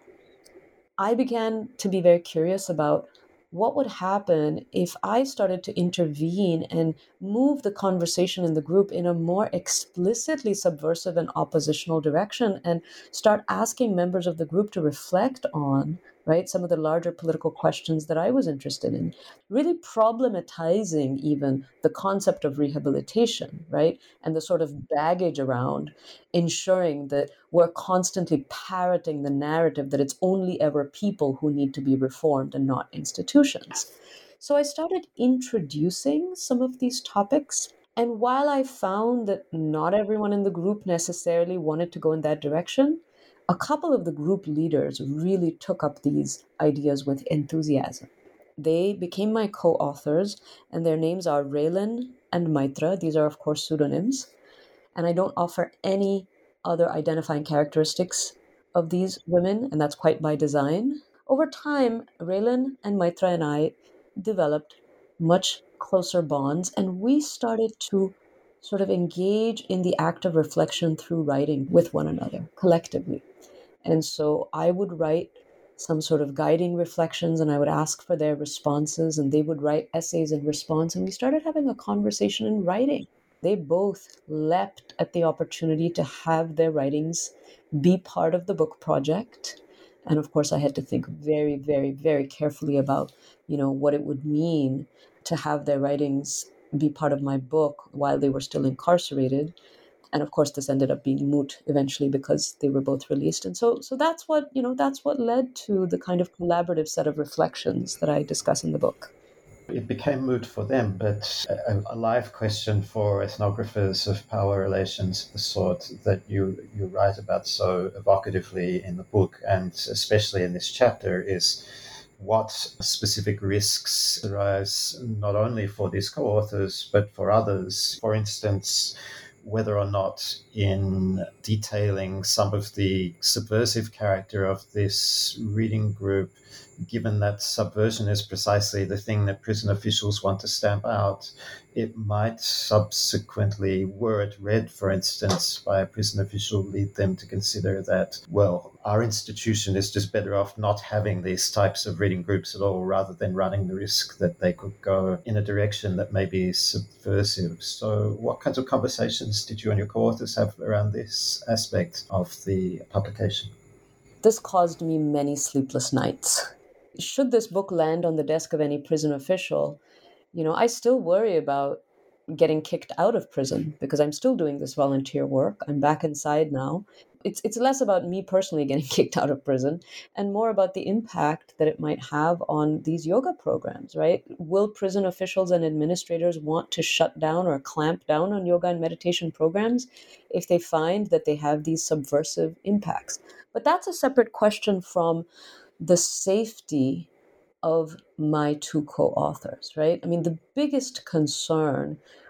Speaker 3: I began to be very curious about what would happen if I started to intervene and move the conversation in the group in a more explicitly subversive and oppositional direction, and start asking members of the group to reflect on, right, some of the larger political questions that I was interested in, really problematizing even the concept of rehabilitation, right, and the sort of baggage around ensuring that we're constantly parroting the narrative that it's only ever people who need to be reformed and not institutions. So I started introducing some of these topics. And while I found that not everyone in the group necessarily wanted to go in that direction, a couple of the group leaders really took up these ideas with enthusiasm. They became my co-authors, and their names are Raylan and Maitra. These are, of course, pseudonyms. And I don't offer any other identifying characteristics of these women, and that's quite by design. Over time, Raylan and Maitra and I developed much closer bonds, and we started to sort of engage in the act of reflection through writing with one another, collectively. And so I would write some sort of guiding reflections, and I would ask for their responses, and they would write essays in response, and we started having a conversation in writing. They both leapt at the opportunity to have their writings be part of the book project. And of course, I had to think very, very, very carefully about, you know, what it would mean to have their writings be part of my book while they were still incarcerated. And of course, this ended up being moot eventually because they were both released. And so, so that's what, you know, that's what led to the kind of collaborative set of reflections that I discuss in the book.
Speaker 2: It became moot for them, but a, a live question for ethnographers of power relations, the sort that you, you write about so evocatively in the book, and especially in this chapter, is what specific risks arise not only for these co-authors, but for others. For instance, whether or not in detailing some of the subversive character of this reading group, given that subversion is precisely the thing that prison officials want to stamp out, it might subsequently, were it read, for instance, by a prison official, lead them to consider that, well, our institution is just better off not having these types of reading groups at all, rather than running the risk that they could go in a direction that may be subversive. So what kinds of conversations did you and your co-authors have around this aspect of the publication?
Speaker 3: This caused me many sleepless nights. Should this book land on the desk of any prison official, you know, I still worry about getting kicked out of prison because I'm still doing this volunteer work. I'm back inside now. It's it's less about me personally getting kicked out of prison and more about the impact that it might have on these yoga programs, right? Will prison officials and administrators want to shut down or clamp down on yoga and meditation programs if they find that they have these subversive impacts? But that's a separate question from the safety of my two co-authors, right? I mean, the biggest concern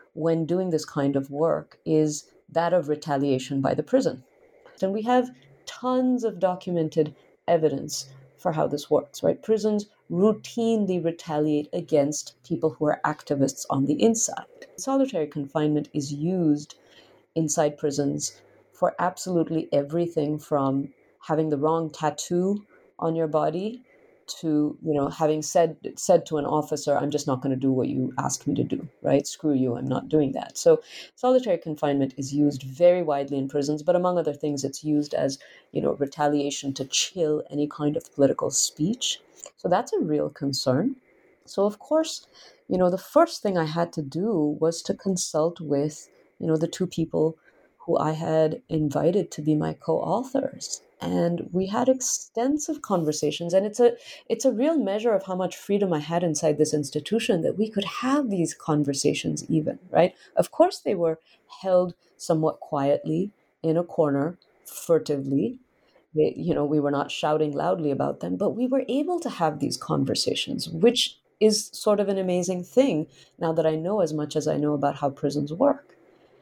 Speaker 3: when doing this kind of work is that of retaliation by the prison. And we have tons of documented evidence for how this works, right? Prisons routinely retaliate against people who are activists on the inside. Solitary confinement is used inside prisons for absolutely everything from having the wrong tattoo on your body to, you know, having said said to an officer, I'm just not going to do what you asked me to do, right? Screw you, I'm not doing that. So solitary confinement is used very widely in prisons, but among other things, it's used as, you know, retaliation to chill any kind of political speech. So that's a real concern. So of course, you know, the first thing I had to do was to consult with, you know, the two people who I had invited to be my co-authors. And we had extensive conversations, and it's a it's a real measure of how much freedom I had inside this institution that we could have these conversations even, right? Of course, they were held somewhat quietly in a corner, furtively. They, you know, we were not shouting loudly about them, but we were able to have these conversations, which is sort of an amazing thing now that I know as much as I know about how prisons work.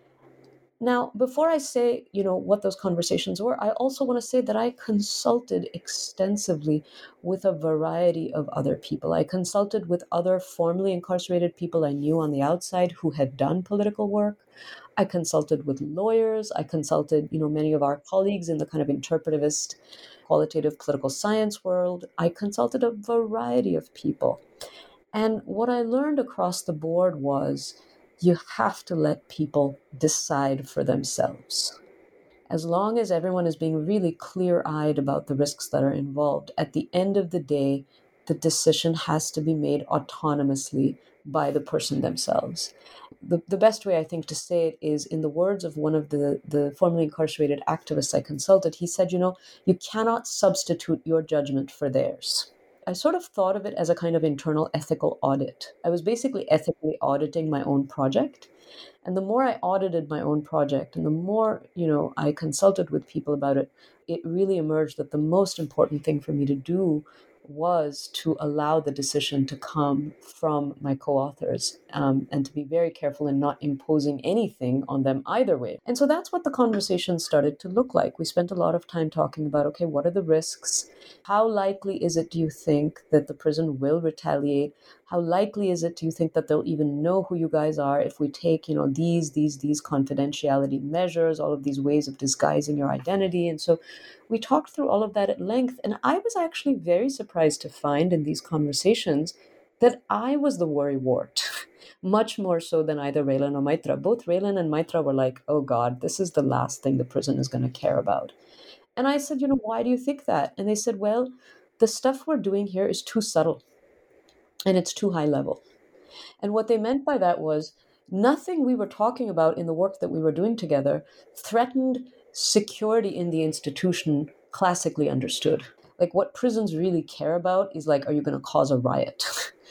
Speaker 3: Now, before I say, you know, what those conversations were, I also want to say that I consulted extensively with a variety of other people. I consulted with other formerly incarcerated people I knew on the outside who had done political work. I consulted with lawyers. I consulted, you know, many of our colleagues in the kind of interpretivist, qualitative political science world. I consulted a variety of people. And what I learned across the board was you have to let people decide for themselves. As long as everyone is being really clear-eyed about the risks that are involved, at the end of the day, the decision has to be made autonomously by the person themselves. The, the best way, I think, to say it is in the words of one of the, the formerly incarcerated activists I consulted. He said, you know, you cannot substitute your judgment for theirs. I sort of thought of it as a kind of internal ethical audit. I was basically ethically auditing my own project. And the more I audited my own project and the more, you know, I consulted with people about it, it really emerged that the most important thing for me to do was to allow the decision to come from my co-authors um, and to be very careful in not imposing anything on them either way. And so that's what the conversation started to look like. We spent a lot of time talking about, okay, what are the risks? How likely is it, do you think, that the prison will retaliate? How likely is it, do you think, that they'll even know who you guys are if we take, you know, these, these, these confidentiality measures, all of these ways of disguising your identity? And so we talked through all of that at length. And I was actually very surprised to find in these conversations that I was the worrywart, much more so than either Raylan or Maitra. Both Raylan and Maitra were like, oh God, this is the last thing the prison is going to care about. And I said, you know, why do you think that? And they said, well, the stuff we're doing here is too subtle and it's too high level. And what they meant by that was nothing we were talking about in the work that we were doing together threatened security in the institution classically understood. Like what prisons really care about is like, are you going to cause a riot?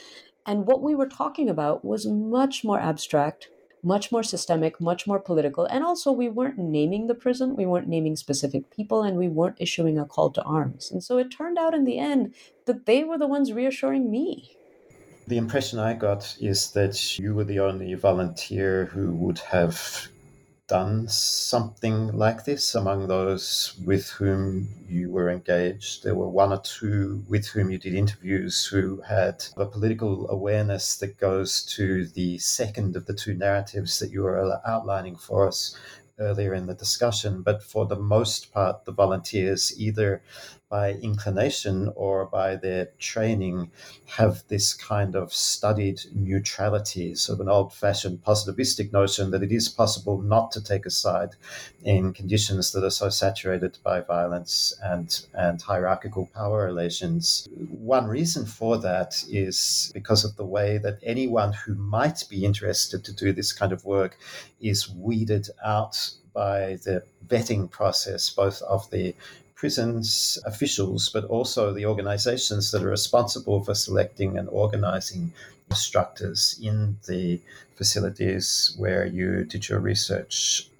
Speaker 3: And what we were talking about was much more abstract, much more systemic, much more political. And also we weren't naming the prison, we weren't naming specific people, and we weren't issuing a call to arms. And so it turned out in the end that they were the ones reassuring me.
Speaker 2: The impression I got is that you were the only volunteer who would have done something like this among those with whom you were engaged. There were one or two with whom you did interviews who had a political awareness that goes to the second of the two narratives that you were outlining for us earlier in the discussion. But for the most part, the volunteers, either by inclination or by their training, have this kind of studied neutrality, sort of an old-fashioned positivistic notion that it is possible not to take a side in conditions that are so saturated by violence and, and hierarchical power relations. One reason for that is because of the way that anyone who might be interested to do this kind of work is weeded out by the vetting process, both of the prisons officials, but also the organizations that are responsible for selecting and organizing instructors in the facilities where you did your research.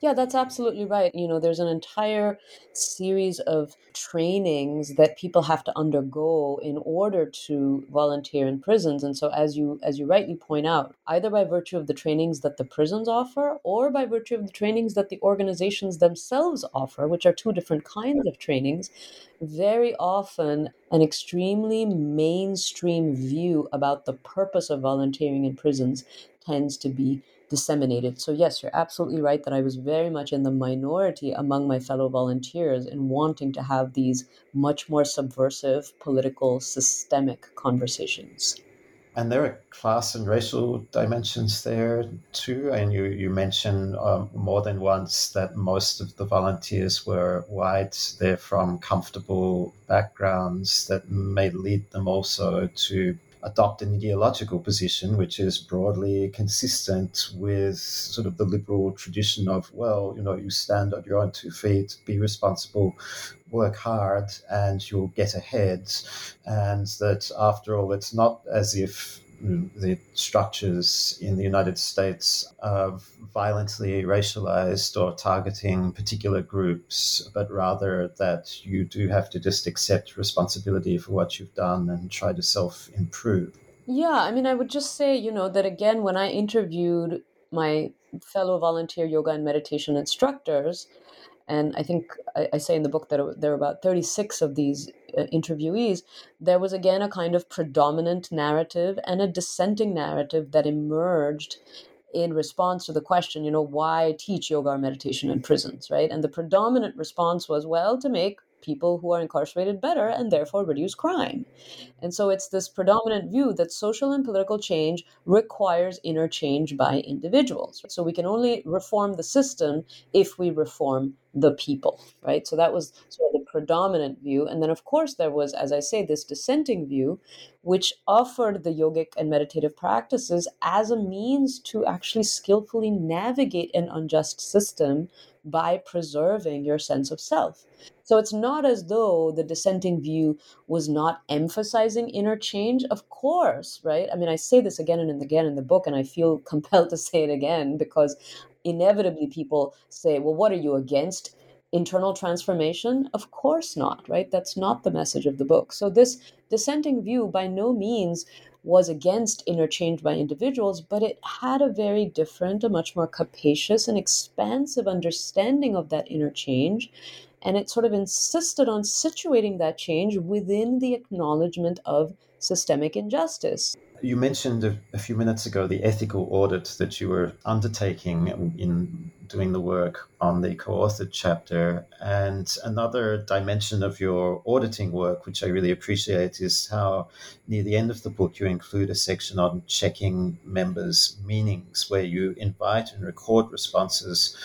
Speaker 3: Yeah, that's absolutely right. You know, there's an entire series of trainings that people have to undergo in order to volunteer in prisons. And so as you as you rightly point out, either by virtue of the trainings that the prisons offer or by virtue of the trainings that the organizations themselves offer, which are two different kinds of trainings, very often an extremely mainstream view about the purpose of volunteering in prisons tends to be disseminated. So yes, you're absolutely right that I was very much in the minority among my fellow volunteers in wanting to have these much more subversive, political, systemic conversations.
Speaker 2: And there are class and racial dimensions there too. And you, you mentioned um, more than once that most of the volunteers were white. They're from comfortable backgrounds that may lead them also to adopt an ideological position which is broadly consistent with sort of the liberal tradition of, well, you know, you stand on your own two feet, be responsible, work hard, and you'll get ahead. And that after all, it's not as if the structures in the United States are violently racialized or targeting particular groups, but rather that you do have to just accept responsibility for what you've done and try to self-improve.
Speaker 3: Yeah, I mean, I would just say, you know, that again, when I interviewed my fellow volunteer yoga and meditation instructors, and I think I, I say in the book that it, there are about thirty-six of these uh, interviewees, there was again a kind of predominant narrative and a dissenting narrative that emerged in response to the question, you know, why teach yoga or meditation in prisons, right? And the predominant response was, well, to make people who are incarcerated better and therefore reduce crime. And so it's this predominant view that social and political change requires inner change by individuals. So we can only reform the system if we reform the people, right? So that was sort of the predominant view. And then, of course, there was, as I say, this dissenting view, which offered the yogic and meditative practices as a means to actually skillfully navigate an unjust system by preserving your sense of self. So it's not as though the dissenting view was not emphasizing inner change. Of course, right? I mean, I say this again and again in the book, and I feel compelled to say it again because inevitably people say, well, what are you against? Internal transformation? Of course not, right? That's not the message of the book. So this dissenting view by no means was against inner change by individuals, but it had a very different, a much more capacious and expansive understanding of that inner change. And it sort of insisted on situating that change within the acknowledgement of systemic injustice.
Speaker 2: You mentioned a, a few minutes ago the ethical audit that you were undertaking in doing the work on the co-authored chapter. And another dimension of your auditing work, which I really appreciate, is how near the end of the book you include a section on checking members' meanings, where you invite and record responses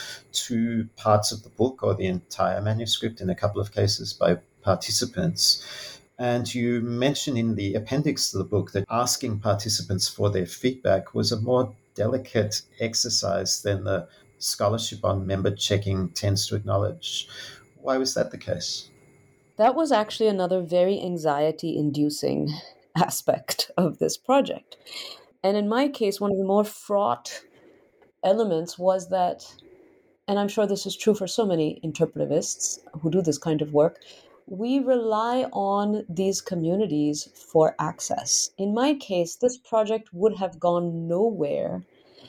Speaker 2: to parts of the book or the entire manuscript, in a couple of cases by participants. And you mention in the appendix to the book that asking participants for their feedback was a more delicate exercise than the scholarship on member checking tends to acknowledge. Why was that the case?
Speaker 3: That was actually another very anxiety-inducing aspect of this project. And in my case, one of the more fraught elements was that, and I'm sure this is true for so many interpretivists who do this kind of work, we rely on these communities for access. In my case, this project would have gone nowhere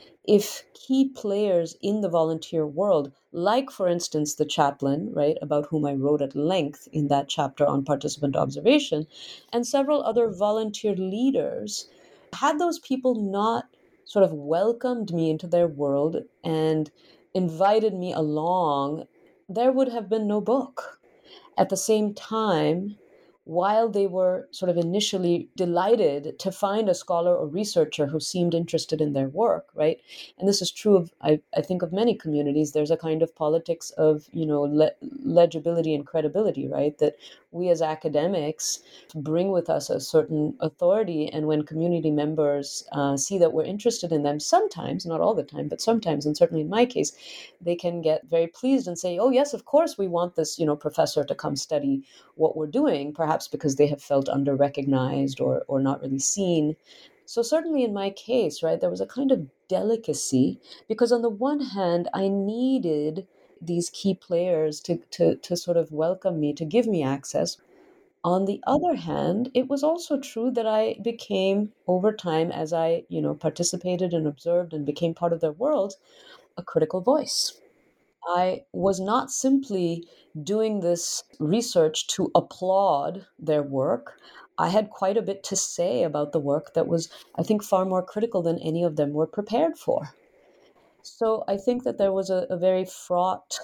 Speaker 3: if key players in the volunteer world, like, for instance, the chaplain, right, about whom I wrote at length in that chapter on participant observation, and several other volunteer leaders, had those people not sort of welcomed me into their world and invited me along, there would have been no book. At the same time, while they were sort of initially delighted to find a scholar or researcher who seemed interested in their work, right? And this is true of, I, I think, of many communities. There's a kind of politics of, you know, le- legibility and credibility, right? That we as academics bring with us a certain authority. And when community members uh, see that we're interested in them, sometimes, not all the time, but sometimes, and certainly in my case, they can get very pleased and say, oh, yes, of course, we want this, you know, professor to come study what we're doing, perhaps because they have felt under-recognized or, or not really seen. So certainly in my case, right, there was a kind of delicacy because on the one hand, I needed these key players to, to, to sort of welcome me, to give me access. On the other hand, it was also true that I became, over time, as I, you know, participated and observed and became part of their world, a critical voice. I was not simply doing this research to applaud their work. I had quite a bit to say about the work that was, I think, far more critical than any of them were prepared for. So I think that there was a, a very fraught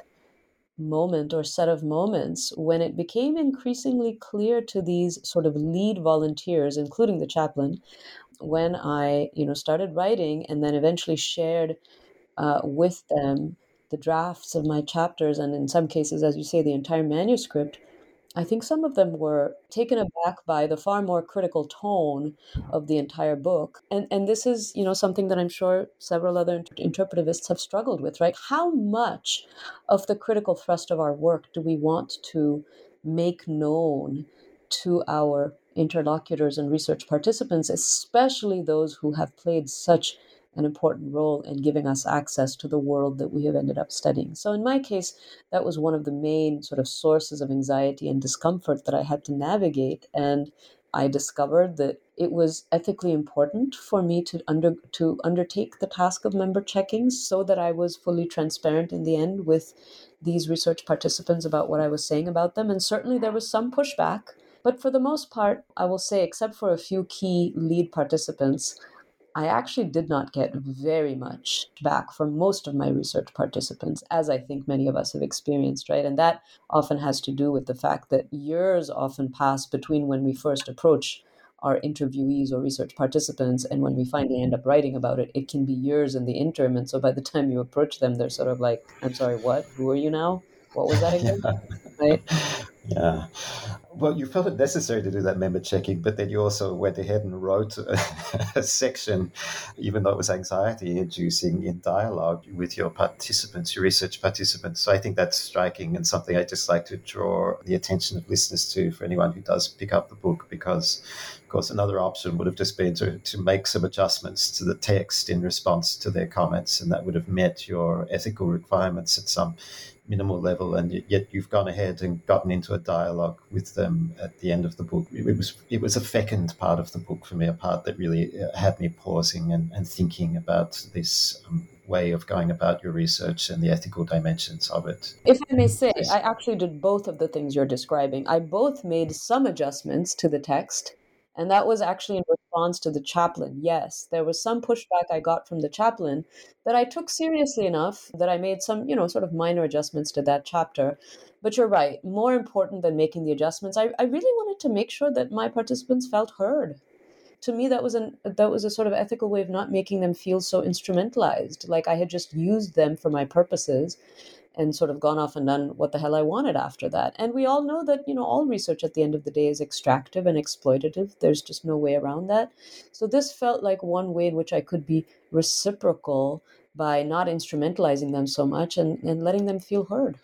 Speaker 3: moment or set of moments when it became increasingly clear to these sort of lead volunteers, including the chaplain, when I, you know, started writing and then eventually shared uh, with them the drafts of my chapters, and in some cases, as you say, the entire manuscript. I think some of them were taken aback by the far more critical tone of the entire book. And and this is, you know, something that I'm sure several other inter- interpretivists have struggled with, right? How much of the critical thrust of our work do we want to make known to our interlocutors and research participants, especially those who have played such an important role in giving us access to the world that we have ended up studying? So in my case, that was one of the main sort of sources of anxiety and discomfort that I had to navigate. And I discovered that it was ethically important for me to under to undertake the task of member checking so that I was fully transparent in the end with these research participants about what I was saying about them. And certainly there was some pushback, but for the most part, I will say, except for a few key lead participants, I actually did not get very much back from most of my research participants, as I think many of us have experienced, right? And that often has to do with the fact that years often pass between when we first approach our interviewees or research participants and when we finally end up writing about it. It can be years in the interim. And so by the time you approach them, they're sort of like, I'm sorry, what? Who are you now? What was that again?
Speaker 2: Yeah.
Speaker 3: Right?
Speaker 2: Yeah. Well, you felt it necessary to do that member checking, but then you also went ahead and wrote a, a section, even though it was anxiety inducing, in dialogue with your participants, your research participants. So I think that's striking and something I just like to draw the attention of listeners to for anyone who does pick up the book, because, of course, another option would have just been to, to make some adjustments to the text in response to their comments, and that would have met your ethical requirements at some minimal level, and yet you've gone ahead and gotten into a dialogue with them at the end of the book. It was it was a fecund part of the book for me, a part that really had me pausing and, and thinking about this um, way of going about your research and the ethical dimensions of it.
Speaker 3: If I may say, I actually did both of the things you're describing. I both made some adjustments to the text, and that was actually in response to the chaplain. Yes, there was some pushback I got from the chaplain that I took seriously enough that I made some, you know, sort of minor adjustments to that chapter. But you're right, more important than making the adjustments, I, I really wanted to make sure that my participants felt heard. To me, that was an that was a sort of ethical way of not making them feel so instrumentalized, like I had just used them for my purposes and sort of gone off and done what the hell I wanted after that. And we all know that, you know, all research at the end of the day is extractive and exploitative. There's just no way around that. So this felt like one way in which I could be reciprocal by not instrumentalizing them so much and, and letting them feel heard.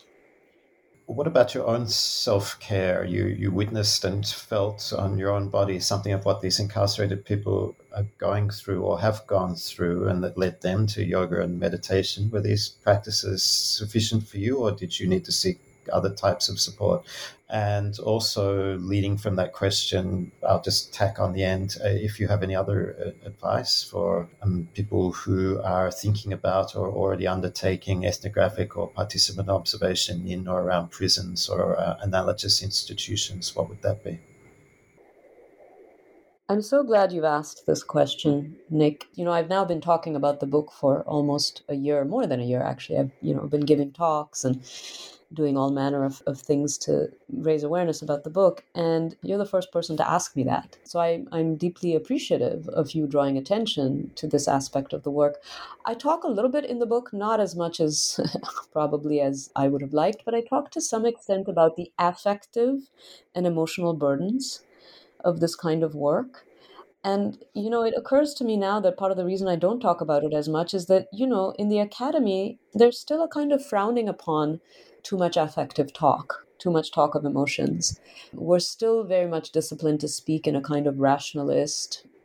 Speaker 2: What about your own self-care? You you witnessed and felt on your own body something of what these incarcerated people are going through or have gone through, and that led them to yoga and meditation. Were these practices sufficient for you, or did you need to seek other types of support? And also, leading from that question, I'll just tack on the end, uh, if you have any other uh, advice for um, people who are thinking about or already undertaking ethnographic or participant observation in or around prisons or uh, analogous institutions, what would that be?
Speaker 3: I'm so glad you've asked this question, Nick. You know, I've now been talking about the book for almost a year, more than a year, actually. I've, you know, been giving talks and doing all manner of, of things to raise awareness about the book. And you're the first person to ask me that. So I, I'm deeply appreciative of you drawing attention to this aspect of the work. I talk a little bit in the book, not as much as probably as I would have liked, but I talk to some extent about the affective and emotional burdens of this kind of work. And, you know, it occurs to me now that part of the reason I don't talk about it as much is that, you know, in the academy, there's still a kind of frowning upon too much affective talk, too much talk of emotions. We're still very much disciplined to speak in a kind of rationalist,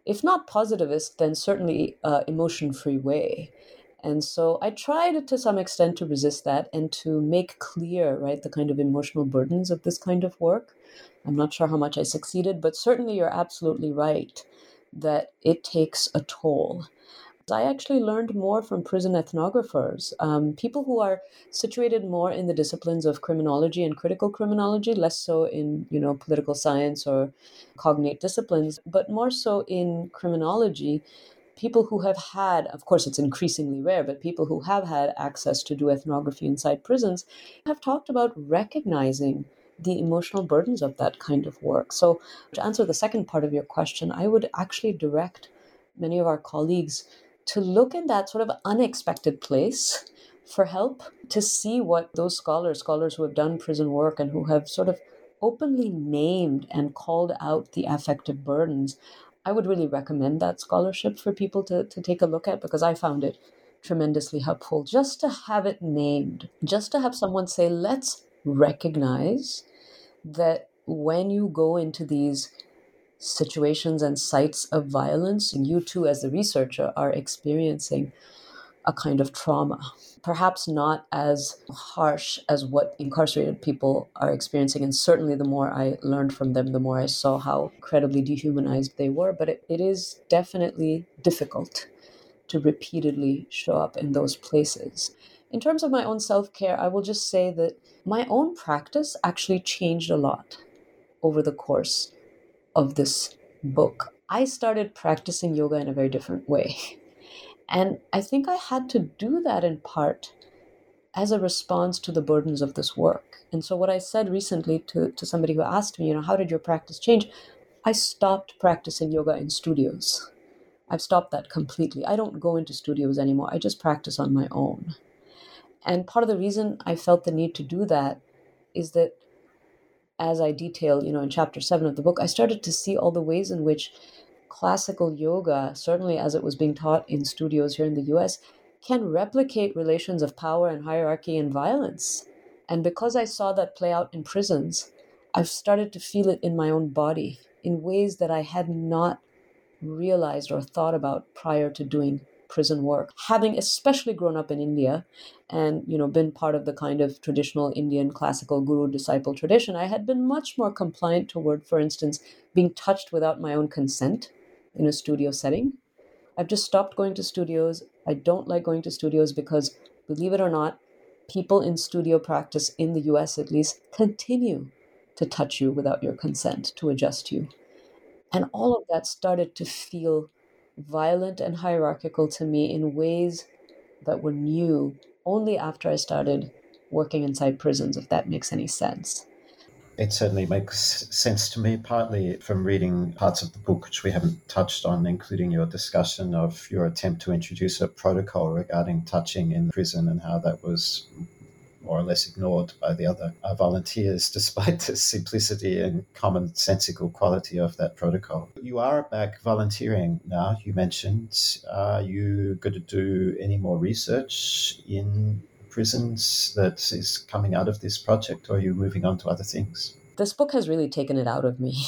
Speaker 3: if not positivist, then certainly uh, emotion-free way. And so I tried to some extent to resist that and to make clear, right, the kind of emotional burdens of this kind of work. I'm not sure how much I succeeded, but certainly you're absolutely right that it takes a toll. I actually learned more from prison ethnographers, um, people who are situated more in the disciplines of criminology and critical criminology, less so in, you know, political science or cognate disciplines, but more so in criminology. People who have had, of course, it's increasingly rare, but people who have had access to do ethnography inside prisons have talked about recognizing the emotional burdens of that kind of work. So, to answer the second part of your question, I would actually direct many of our colleagues to look in that sort of unexpected place for help, to see what those scholars, scholars who have done prison work and who have sort of openly named and called out the affective burdens. I would really recommend that scholarship for people to, to take a look at, because I found it tremendously helpful just to have it named, just to have someone say, let's recognize that when you go into these situations and sites of violence, and you too, as the researcher, are experiencing a kind of trauma, perhaps not as harsh as what incarcerated people are experiencing. And certainly the more I learned from them, the more I saw how incredibly dehumanized they were. But it, it is definitely difficult to repeatedly show up in those places. In terms of my own self-care, I will just say that my own practice actually changed a lot over the course of this book. I started practicing yoga in a very different way. And I think I had to do that in part as a response to the burdens of this work. And so what I said recently to, to somebody who asked me, you know, how did your practice change? I stopped practicing yoga in studios. I've stopped that completely. I don't go into studios anymore. I just practice on my own. And part of the reason I felt the need to do that is that, as I detail, you know, in chapter seven of the book, I started to see all the ways in which classical yoga, certainly as it was being taught in studios here in the U S, can replicate relations of power and hierarchy and violence. And because I saw that play out in prisons, I've started to feel it in my own body in ways that I had not realized or thought about prior to doing prison work. Having especially grown up in India and, you know, been part of the kind of traditional Indian classical guru-disciple tradition, I had been much more compliant toward, for instance, being touched without my own consent in a studio setting. I've just stopped going to studios. I don't like going to studios because, believe it or not, people in studio practice, in the U S at least, continue to touch you without your consent, to adjust you. And all of that started to feel violent and hierarchical to me in ways that were new only after I started working inside prisons, if that makes any sense.
Speaker 2: It certainly makes sense to me, partly from reading parts of the book which we haven't touched on, including your discussion of your attempt to introduce a protocol regarding touching in prison and how that was more or less ignored by the other uh, volunteers, despite the simplicity and commonsensical quality of that protocol. You are back volunteering now, you mentioned. Are you going to do any more research in prisons that is coming out of this project, or are you moving on to other things?
Speaker 3: This book has really taken it out of me.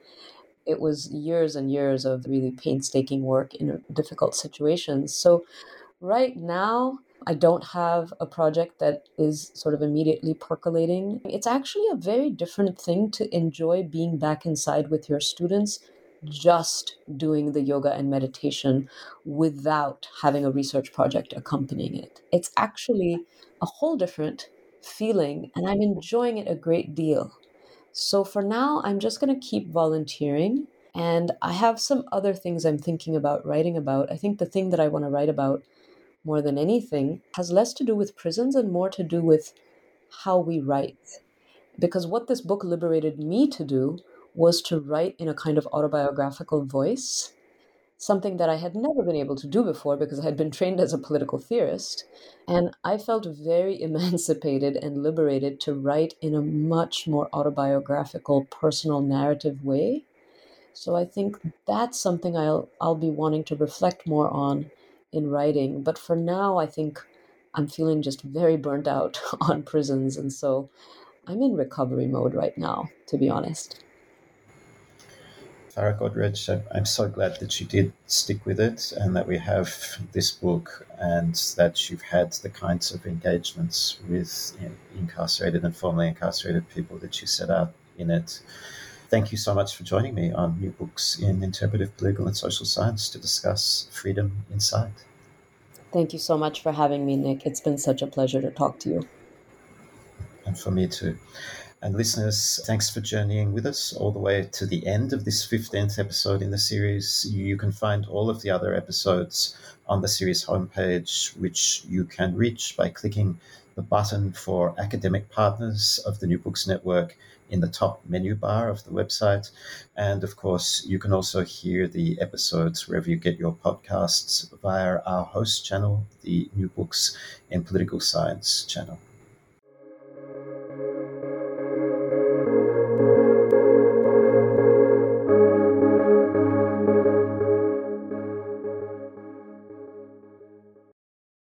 Speaker 3: It was years and years of really painstaking work in difficult situations. So right now, I don't have a project that is sort of immediately percolating. It's actually a very different thing to enjoy being back inside with your students, just doing the yoga and meditation without having a research project accompanying it. It's actually a whole different feeling, and I'm enjoying it a great deal. So for now, I'm just going to keep volunteering. And I have some other things I'm thinking about writing about. I think the thing that I want to write about more than anything has less to do with prisons and more to do with how we write. Because what this book liberated me to do was to write in a kind of autobiographical voice, something that I had never been able to do before because I had been trained as a political theorist. And I felt very emancipated and liberated to write in a much more autobiographical, personal narrative way. So I think that's something I'll I'll be wanting to reflect more on in writing. But for now, I think I'm feeling just very burnt out on prisons. And so I'm in recovery mode right now, to be honest.
Speaker 2: Farah Godrej, I'm so glad that you did stick with it and that we have this book and that you've had the kinds of engagements with you know, incarcerated and formerly incarcerated people that you set out in it. Thank you so much for joining me on New Books in Interpretive Political and Social Science to discuss freedom inside.
Speaker 3: Thank you so much for having me, Nick. It's been such a pleasure to talk to you.
Speaker 2: And for me too. And listeners, thanks for journeying with us all the way to the end of this fifteenth episode in the series. You can find all of the other episodes on the series homepage, which you can reach by clicking the button for academic partners of the New Books Network in the top menu bar of the website. And of course, you can also hear the episodes wherever you get your podcasts via our host channel, the New Books in Political Science channel.